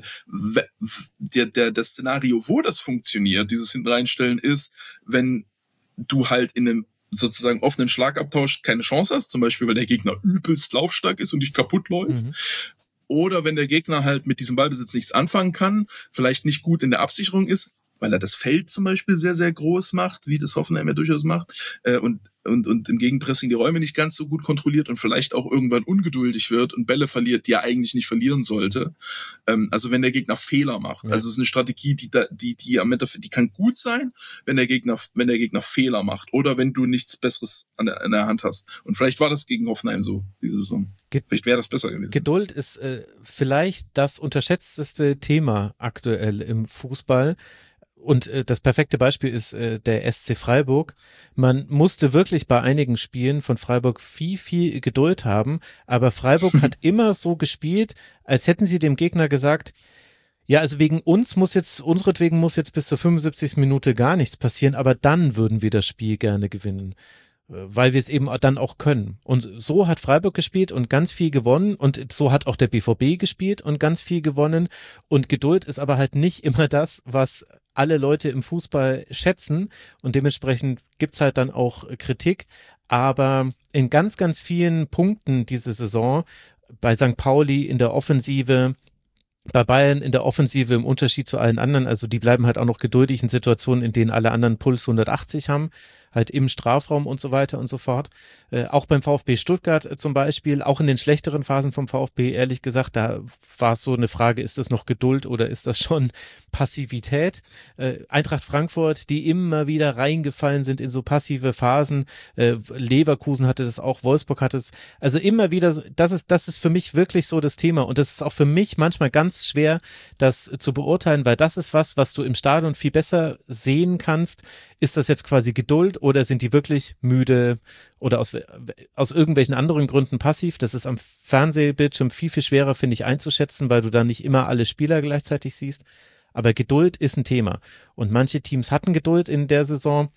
der, der, das Szenario, wo das funktioniert, dieses hinten reinstellen, ist, wenn du halt in einem sozusagen offenen Schlagabtausch keine Chance hast, zum Beispiel, weil der Gegner übelst laufstark ist und dich kaputt läuft. Mhm. Oder wenn der Gegner halt mit diesem Ballbesitz nichts anfangen kann, vielleicht nicht gut in der Absicherung ist, weil er das Feld zum Beispiel sehr, sehr groß macht, wie das Hoffenheim ja durchaus macht, äh, und und und im Gegenpressing die Räume nicht ganz so gut kontrolliert und vielleicht auch irgendwann ungeduldig wird und Bälle verliert, die er eigentlich nicht verlieren sollte. Ähm, also wenn der Gegner Fehler macht. Ja. Also es ist eine Strategie, die da, die die am Ende, die kann gut sein, wenn der Gegner wenn der Gegner Fehler macht oder wenn du nichts Besseres an der, an der Hand hast. Und vielleicht war das gegen Hoffenheim so diese Saison. Vielleicht wäre das besser gewesen. Geduld ist äh, vielleicht das unterschätzteste Thema aktuell im Fußball. Und äh, das perfekte Beispiel ist äh, der S C Freiburg. Man musste wirklich bei einigen Spielen von Freiburg viel, viel Geduld haben, aber Freiburg hat immer so gespielt, als hätten sie dem Gegner gesagt, ja, also wegen uns muss jetzt, unseretwegen muss jetzt bis zur fünfundsiebzigsten Minute gar nichts passieren, aber dann würden wir das Spiel gerne gewinnen, weil wir es eben dann auch können. Und so hat Freiburg gespielt und ganz viel gewonnen und so hat auch der B V B gespielt und ganz viel gewonnen. Und Geduld ist aber halt nicht immer das, was alle Leute im Fußball schätzen und dementsprechend gibt's halt dann auch Kritik. Aber in ganz, ganz vielen Punkten diese Saison, bei Sankt Pauli in der Offensive, bei Bayern in der Offensive im Unterschied zu allen anderen, also die bleiben halt auch noch geduldig in Situationen, in denen alle anderen Puls hundertachtzig haben, halt im Strafraum und so weiter und so fort. Äh, auch beim VfB Stuttgart äh, zum Beispiel, auch in den schlechteren Phasen vom VfB, ehrlich gesagt, da war es so eine Frage, ist das noch Geduld oder ist das schon Passivität? Äh, Eintracht Frankfurt, die immer wieder reingefallen sind in so passive Phasen, äh, Leverkusen hatte das auch, Wolfsburg hatte es, also immer wieder, das ist, das ist für mich wirklich so das Thema und das ist auch für mich manchmal ganz schwer, das zu beurteilen, weil das ist was, was du im Stadion viel besser sehen kannst. Ist das jetzt quasi Geduld oder sind die wirklich müde oder aus, aus irgendwelchen anderen Gründen passiv? Das ist am Fernsehbildschirm viel, viel schwerer, finde ich, einzuschätzen, weil du da nicht immer alle Spieler gleichzeitig siehst. Aber Geduld ist ein Thema. Und manche Teams hatten Geduld in der Saison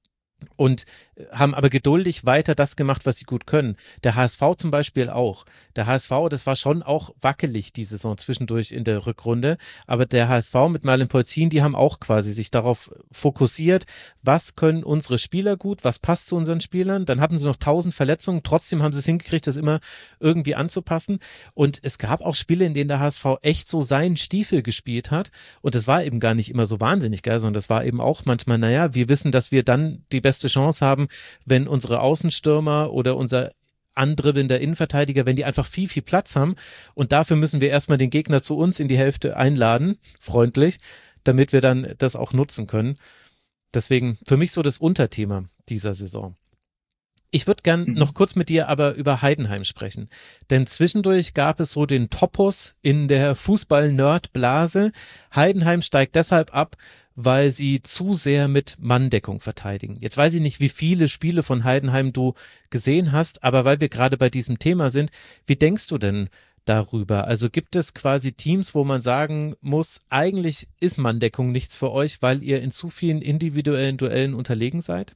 und haben aber geduldig weiter das gemacht, was sie gut können. Der H S V zum Beispiel auch. Der H S V, das war schon auch wackelig die Saison zwischendurch in der Rückrunde, aber der H S V mit Marlin Polzin, die haben auch quasi sich darauf fokussiert, was können unsere Spieler gut, was passt zu unseren Spielern. Dann hatten sie noch tausend Verletzungen, trotzdem haben sie es hingekriegt, das immer irgendwie anzupassen und es gab auch Spiele, in denen der H S V echt so seinen Stiefel gespielt hat und das war eben gar nicht immer so wahnsinnig geil, sondern das war eben auch manchmal, naja, wir wissen, dass wir dann die beste Chance haben, wenn unsere Außenstürmer oder unser andribbelnder Innenverteidiger, wenn die einfach viel, viel Platz haben und dafür müssen wir erstmal den Gegner zu uns in die Hälfte einladen, freundlich, damit wir dann das auch nutzen können. Deswegen für mich so das Unterthema dieser Saison. Ich würde gern mhm. noch kurz mit dir aber über Heidenheim sprechen, denn zwischendurch gab es so den Topos in der Fußball-Nerd-Blase. Heidenheim steigt deshalb ab, weil sie zu sehr mit Manndeckung verteidigen. Jetzt weiß ich nicht, wie viele Spiele von Heidenheim du gesehen hast, aber weil wir gerade bei diesem Thema sind, wie denkst du denn darüber? Also gibt es quasi Teams, wo man sagen muss, eigentlich ist Manndeckung nichts für euch, weil ihr in zu vielen individuellen Duellen unterlegen seid?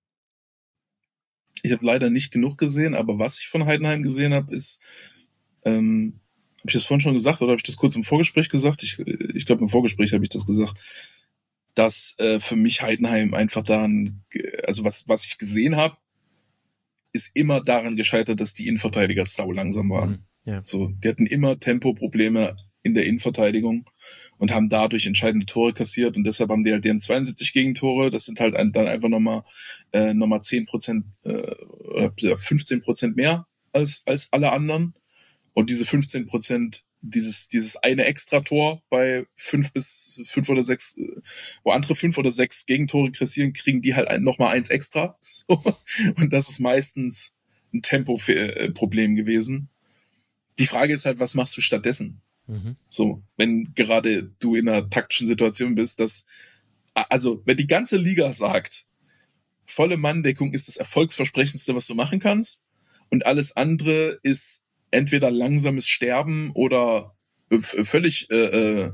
Ich habe leider nicht genug gesehen, aber was ich von Heidenheim gesehen habe, ist, ähm, habe ich das vorhin schon gesagt oder habe ich das kurz im Vorgespräch gesagt? Ich, ich glaube, im Vorgespräch habe ich das gesagt, dass äh, für mich Heidenheim einfach daran, also was was ich gesehen habe, ist immer daran gescheitert, dass die Innenverteidiger sau langsam waren. Mhm, ja. So, die hatten immer Tempoprobleme in der Innenverteidigung und haben dadurch entscheidende Tore kassiert und deshalb haben die halt, die haben zweiundsiebzig Gegentore, das sind halt dann einfach nochmal äh, nochmal zehn Prozent äh, oder fünfzehn Prozent mehr als als alle anderen und diese fünfzehn Prozent, dieses dieses eine Extrator bei fünf bis fünf oder sechs, wo andere fünf oder sechs Gegentore kassieren, kriegen die halt nochmal eins extra, so. Und das ist meistens ein Tempo-Problem gewesen. Die Frage ist halt, was machst du stattdessen? Mhm. So, wenn gerade du in einer taktischen Situation bist, dass, also, wenn die ganze Liga sagt, volle Manndeckung ist das Erfolgsversprechendste, was du machen kannst, und alles andere ist entweder langsames Sterben oder f- völlig äh, äh,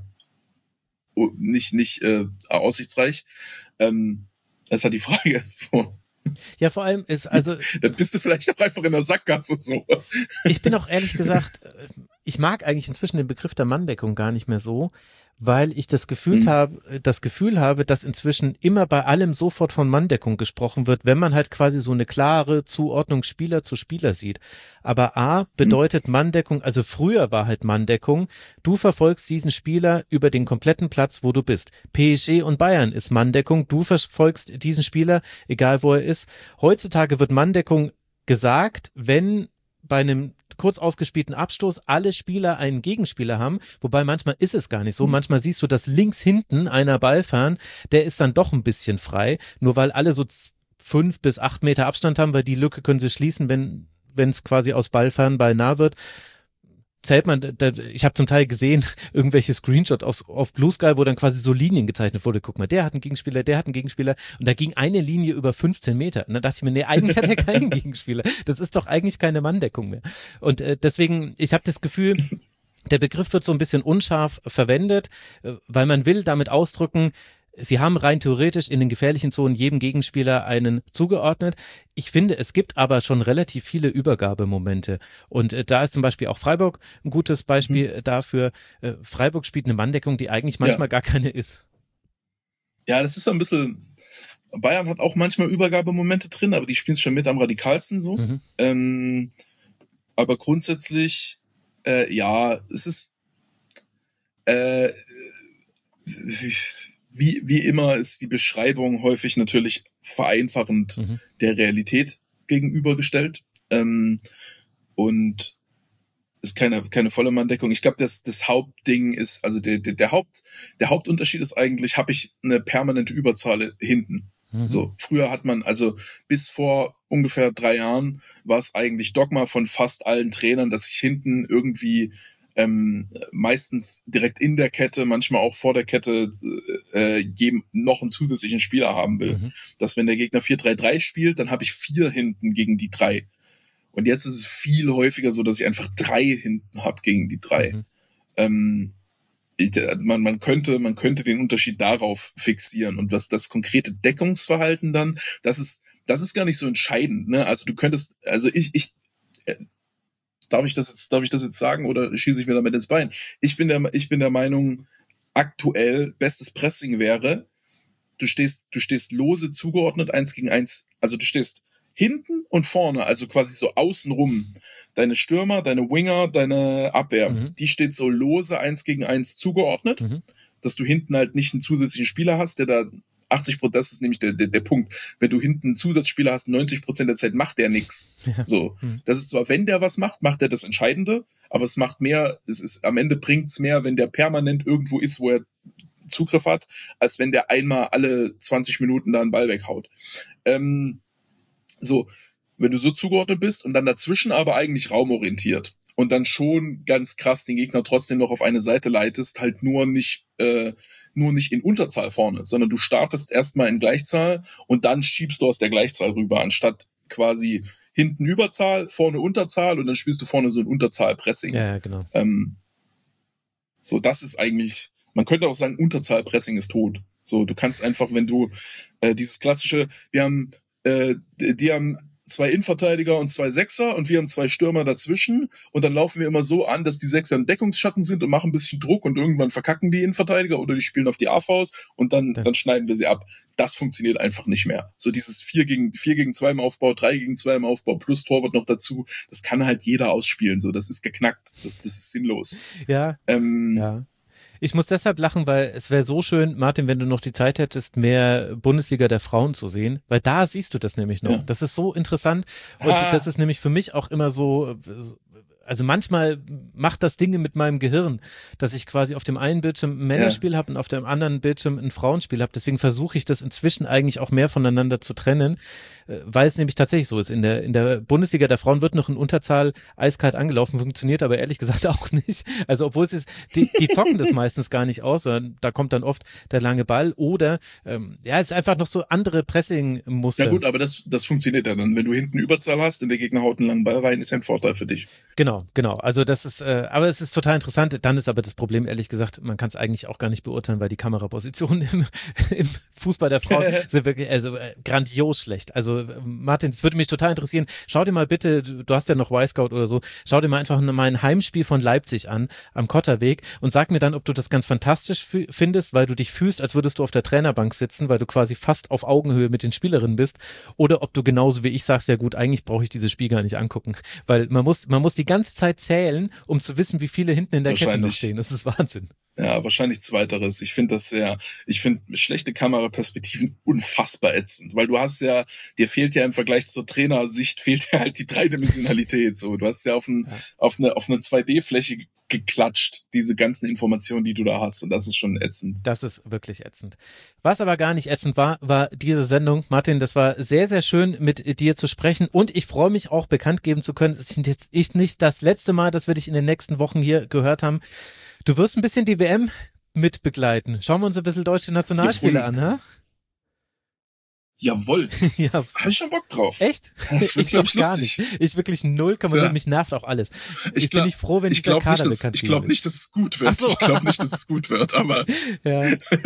nicht nicht äh, aussichtsreich. Ähm, das ist halt die Frage. So. Ja, vor allem ist, also. Dann bist du vielleicht auch einfach in der Sackgasse so. Ich bin auch ehrlich gesagt, ich mag eigentlich inzwischen den Begriff der Manndeckung gar nicht mehr so, weil ich das Gefühl Mhm. habe, das Gefühl habe, dass inzwischen immer bei allem sofort von Manndeckung gesprochen wird, wenn man halt quasi so eine klare Zuordnung Spieler zu Spieler sieht. Aber A bedeutet Manndeckung, also früher war halt Manndeckung, du verfolgst diesen Spieler über den kompletten Platz, wo du bist. P S G und Bayern ist Manndeckung, du verfolgst diesen Spieler, egal wo er ist. Heutzutage wird Manndeckung gesagt, wenn bei einem kurz ausgespielten Abstoß alle Spieler einen Gegenspieler haben, wobei manchmal ist es gar nicht so. Manchmal siehst du, dass links hinten einer Ballfern, der ist dann doch ein bisschen frei, nur weil alle so fünf bis acht Meter Abstand haben, weil die Lücke können sie schließen, wenn wenn es quasi aus Ballfern Ball nah wird. Zählt man, da, ich habe zum Teil gesehen, irgendwelche Screenshots auf, auf Blue Sky, wo dann quasi so Linien gezeichnet wurde. Guck mal, der hat einen Gegenspieler, der hat einen Gegenspieler. Und da ging eine Linie über fünfzehn Meter. Und dann dachte ich mir, nee, eigentlich hat er keinen Gegenspieler. Das ist doch eigentlich keine Manndeckung mehr. Und äh, deswegen, ich habe das Gefühl, der Begriff wird so ein bisschen unscharf verwendet, äh, weil man will damit ausdrücken, sie haben rein theoretisch in den gefährlichen Zonen jedem Gegenspieler einen zugeordnet. Ich finde, es gibt aber schon relativ viele Übergabemomente. Und äh, da ist zum Beispiel auch Freiburg ein gutes Beispiel mhm. dafür. Äh, Freiburg spielt eine Manndeckung, die eigentlich manchmal ja. gar keine ist. Ja, das ist so ein bisschen, Bayern hat auch manchmal Übergabemomente drin, aber die spielen es schon mit am radikalsten so. Mhm. Ähm, aber grundsätzlich, äh, ja, es ist äh, Wie, wie immer ist die Beschreibung häufig natürlich vereinfachend mhm. der Realität gegenübergestellt. Ähm, und ist keine, keine volle Manndeckung. Ich glaube, das, das Hauptding ist, also der, der, der Haupt, der Hauptunterschied ist eigentlich, habe ich eine permanente Überzahl hinten. Mhm. So, früher hat man, also bis vor ungefähr drei Jahren war es eigentlich Dogma von fast allen Trainern, dass ich hinten irgendwie Ähm, meistens direkt in der Kette, manchmal auch vor der Kette äh, jedem noch einen zusätzlichen Spieler haben will. Mhm. Dass wenn der Gegner vier drei drei spielt, dann habe ich vier hinten gegen die drei. Und jetzt ist es viel häufiger so, dass ich einfach drei hinten habe gegen die drei. Mhm. Ähm, ich, man, man könnte, man könnte den Unterschied darauf fixieren. Und was das konkrete Deckungsverhalten dann, das ist, das ist gar nicht so entscheidend, ne? Also du könntest, also ich, ich, äh, Darf ich das jetzt, darf ich das jetzt sagen oder schieße ich mir damit ins Bein? Ich bin der, ich bin der Meinung, aktuell bestes Pressing wäre, du stehst, du stehst lose zugeordnet eins gegen eins, also du stehst hinten und vorne, also quasi so außenrum. Deine Stürmer, deine Winger, deine Abwehr, mhm. die steht so lose eins gegen eins zugeordnet, mhm. dass du hinten halt nicht einen zusätzlichen Spieler hast, der da achtzig Prozent, das ist nämlich der, der, der Punkt. Wenn du hinten einen Zusatzspieler hast, neunzig Prozent der Zeit macht der nix. Ja. So. Das ist zwar, wenn der was macht, macht er das Entscheidende, aber es macht mehr, es ist, am Ende bringt's mehr, wenn der permanent irgendwo ist, wo er Zugriff hat, als wenn der einmal alle zwanzig Minuten da einen Ball weghaut. Ähm, so. Wenn du so zugeordnet bist und dann dazwischen aber eigentlich raumorientiert und dann schon ganz krass den Gegner trotzdem noch auf eine Seite leitest, halt nur nicht, äh, nur nicht in Unterzahl vorne, sondern du startest erstmal in Gleichzahl und dann schiebst du aus der Gleichzahl rüber, anstatt quasi hinten Überzahl, vorne Unterzahl und dann spielst du vorne so ein Unterzahl-Pressing. Ja, genau. Ähm, so, das ist eigentlich, man könnte auch sagen, Unterzahl-Pressing ist tot. So, du kannst einfach, wenn du äh, dieses klassische, wir haben, äh, die haben zwei Innenverteidiger und zwei Sechser und wir haben zwei Stürmer dazwischen und dann laufen wir immer so an, dass die Sechser im Deckungsschatten sind und machen ein bisschen Druck und irgendwann verkacken die Innenverteidiger oder die spielen auf die A Vs und dann, ja. dann schneiden wir sie ab. Das funktioniert einfach nicht mehr. So dieses vier gegen vier gegen zwei im Aufbau, drei gegen zwei im Aufbau plus Torwart noch dazu, das kann halt jeder ausspielen. So, das ist geknackt. Das, das ist sinnlos. Ja, ähm, ja. Ich muss deshalb lachen, weil es wäre so schön, Martin, wenn du noch die Zeit hättest, mehr Bundesliga der Frauen zu sehen, weil da siehst du das nämlich noch. Ja. Das ist so interessant und ah. das ist nämlich für mich auch immer so, also manchmal macht das Dinge mit meinem Gehirn, dass ich quasi auf dem einen Bildschirm ein Männerspiel ja. habe und auf dem anderen Bildschirm ein Frauenspiel habe. Deswegen versuche ich das inzwischen eigentlich auch mehr voneinander zu trennen, weil es nämlich tatsächlich so ist. In der, in der Bundesliga der Frauen wird noch in Unterzahl eiskalt angelaufen, funktioniert aber ehrlich gesagt auch nicht. Also obwohl es ist, die, die zocken das meistens gar nicht aus, sondern da kommt dann oft der lange Ball oder ähm, ja, es ist einfach noch so andere Pressing-Muster. Ja gut, aber das, das funktioniert ja dann. Wenn du hinten Überzahl hast und der Gegner haut einen langen Ball rein, ist ja ein Vorteil für dich. Genau, genau. Also das ist, äh, aber es ist total interessant. Dann ist aber das Problem, ehrlich gesagt, man kann es eigentlich auch gar nicht beurteilen, weil die Kamerapositionen im, im Fußball der Frauen sind wirklich also äh, grandios schlecht. Also äh, Martin, es würde mich total interessieren. Schau dir mal bitte, du hast ja noch Y-Scout oder so, schau dir mal einfach mal ein Heimspiel von Leipzig an, am Kotterweg und sag mir dann, ob du das ganz fantastisch f- findest, weil du dich fühlst, als würdest du auf der Trainerbank sitzen, weil du quasi fast auf Augenhöhe mit den Spielerinnen bist, oder ob du genauso wie ich sagst, ja gut, eigentlich brauche ich dieses Spiel gar nicht angucken, weil man muss, man muss die ganze Zeit zählen, um zu wissen, wie viele hinten in der Kette noch stehen. Das ist Wahnsinn. Ja, wahrscheinlich zweiteres. Ich finde das sehr, ich finde schlechte Kameraperspektiven unfassbar ätzend, weil du hast ja, dir fehlt ja im Vergleich zur Trainersicht, fehlt ja halt die Dreidimensionalität, so. Du hast ja auf, ein, ja. auf eine, auf eine zwei D-Fläche geklatscht, diese ganzen Informationen, die du da hast, und das ist schon ätzend. Das ist wirklich ätzend. Was aber gar nicht ätzend war, war diese Sendung. Martin, das war sehr, sehr schön, mit dir zu sprechen, und ich freue mich auch, bekannt geben zu können, es ist jetzt nicht das letzte Mal, dass wir dich in den nächsten Wochen hier gehört haben. Du wirst ein bisschen die W M mit begleiten. Schauen wir uns ein bisschen deutsche Nationalspiele an, ha? Jawohl. Ja. Hab ich schon Bock drauf. Echt? Das wird, ich glaube glaub gar lustig. nicht. Ich wirklich null Komma null. Ja. Mich nervt auch alles. Ich, ich glaub, bin nicht froh, wenn ich dieser Kader nicht, dass, bekannt Ich glaube nicht, dass es gut wird. Ach so. Ich glaube nicht, dass es gut wird, aber ja.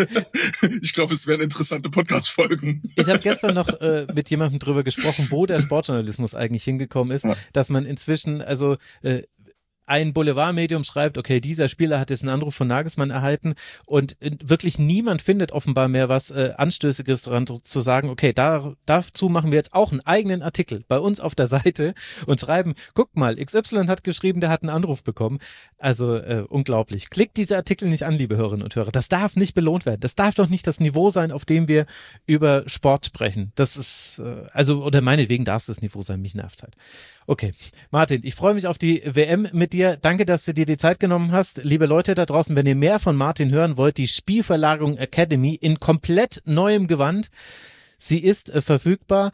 ich glaube, es werden interessante Podcast-Folgen. Ich habe gestern noch äh, mit jemandem drüber gesprochen, wo der Sportjournalismus eigentlich hingekommen ist, ja. dass man inzwischen, also äh, ein Boulevardmedium schreibt, okay, dieser Spieler hat jetzt einen Anruf von Nagelsmann erhalten, und wirklich niemand findet offenbar mehr was äh, Anstößiges daran zu sagen, okay, da, dazu machen wir jetzt auch einen eigenen Artikel bei uns auf der Seite und schreiben, guck mal, X Y hat geschrieben, der hat einen Anruf bekommen. Also äh, unglaublich. Klickt diese Artikel nicht an, liebe Hörerinnen und Hörer. Das darf nicht belohnt werden. Das darf doch nicht das Niveau sein, auf dem wir über Sport sprechen. Das ist, äh, also, oder meinetwegen darf es das Niveau sein, mich nervt halt. Okay, Martin, ich freue mich auf die W M mit dir. Danke, dass du dir die Zeit genommen hast. Liebe Leute da draußen, wenn ihr mehr von Martin hören wollt, die Spielverlagerung Academy in komplett neuem Gewand. Sie ist äh, verfügbar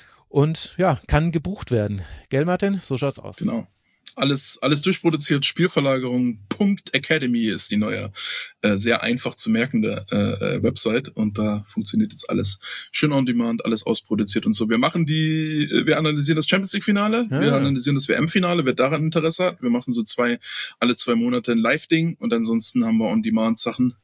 und ja, kann gebucht werden. Gell, Martin? So schaut's aus. Genau. Alles, alles durchproduziert. Spielverlagerung Punkt Academy ist die neue, äh, sehr einfach zu merkende äh, Website, und da funktioniert jetzt alles schön on demand, alles ausproduziert und so. Wir machen die, wir analysieren das Champions League Finale, ja. wir analysieren das W M-Finale, wer daran Interesse hat. Wir machen so zwei, alle zwei Monate ein Live-Ding, und ansonsten haben wir on demand Sachen.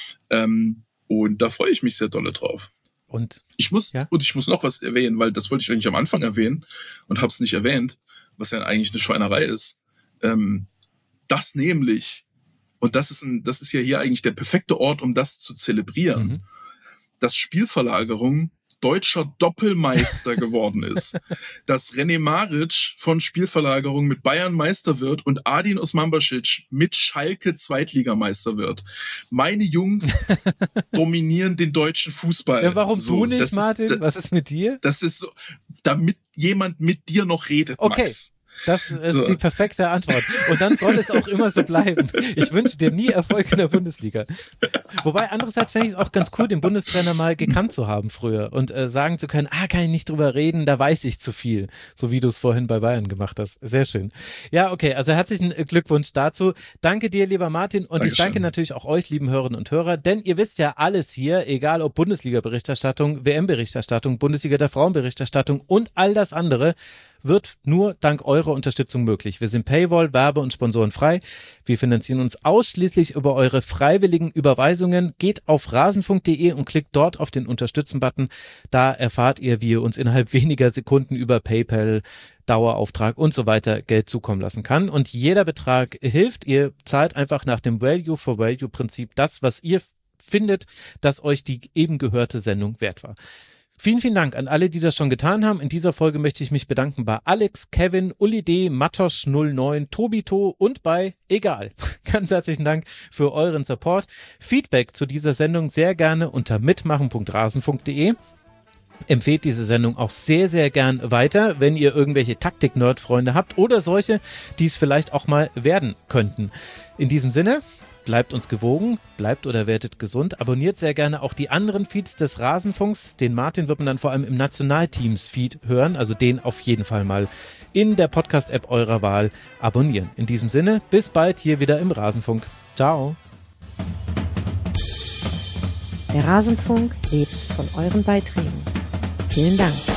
Ähm, und da freue ich mich sehr dolle drauf. Und ich muss, ja? und ich muss noch was erwähnen, weil das wollte ich eigentlich am Anfang erwähnen und hab's nicht erwähnt, was ja eigentlich eine Schweinerei ist. Ähm, das nämlich, und das ist ein, das ist ja hier eigentlich der perfekte Ort, um das zu zelebrieren, mhm. dass Spielverlagerung deutscher Doppelmeister geworden ist. Dass René Maric von Spielverlagerung mit Bayern Meister wird und Adin Osmanbašić mit Schalke Zweitligameister wird. Meine Jungs dominieren den deutschen Fußball. Ja, warum so, du nicht, Martin? Ist, Was ist mit dir? Das ist so, damit jemand mit dir noch redet, okay. Max. Das ist so. Die perfekte Antwort. Und dann soll es auch immer so bleiben. Ich wünsche dir nie Erfolg in der Bundesliga. Wobei, andererseits fände ich es auch ganz cool, den Bundestrainer mal gekannt zu haben früher und äh, sagen zu können, ah, kann ich nicht drüber reden, da weiß ich zu viel. So wie du es vorhin bei Bayern gemacht hast. Sehr schön. Ja, okay, also herzlichen Glückwunsch dazu. Danke dir, lieber Martin, und Dankeschön. Ich danke natürlich auch euch, lieben Hörerinnen und Hörer, denn ihr wisst ja alles hier, egal ob Bundesliga-Berichterstattung, W M-Berichterstattung, Bundesliga der Frauen-Berichterstattung und all das andere, wird nur dank eurer Unterstützung möglich. Wir sind Paywall, Werbe- und Sponsoren frei. Wir finanzieren uns ausschließlich über eure freiwilligen Überweisungen. Geht auf rasenfunk punkt de und klickt dort auf den Unterstützen-Button. Da erfahrt ihr, wie ihr uns innerhalb weniger Sekunden über PayPal, Dauerauftrag und so weiter Geld zukommen lassen kann. Und jeder Betrag hilft. Ihr zahlt einfach nach dem Value-for-Value-Prinzip das, was ihr findet, dass euch die eben gehörte Sendung wert war. Vielen, vielen Dank an alle, die das schon getan haben. In dieser Folge möchte ich mich bedanken bei Alex, Kevin, Uli D, Matosch null neun, Tobito und bei Egal. Ganz herzlichen Dank für euren Support. Feedback zu dieser Sendung sehr gerne unter mitmachen punkt rasenfunk punkt de. Empfehlt diese Sendung auch sehr, sehr gern weiter, wenn ihr irgendwelche Taktik-Nerd-Freunde habt oder solche, die es vielleicht auch mal werden könnten. In diesem Sinne, bleibt uns gewogen, bleibt oder werdet gesund, abonniert sehr gerne auch die anderen Feeds des Rasenfunks. Den Martin wird man dann vor allem im Nationalteams-Feed hören, also den auf jeden Fall mal in der Podcast-App eurer Wahl abonnieren. In diesem Sinne, bis bald hier wieder im Rasenfunk. Ciao. Der Rasenfunk lebt von euren Beiträgen. Vielen Dank.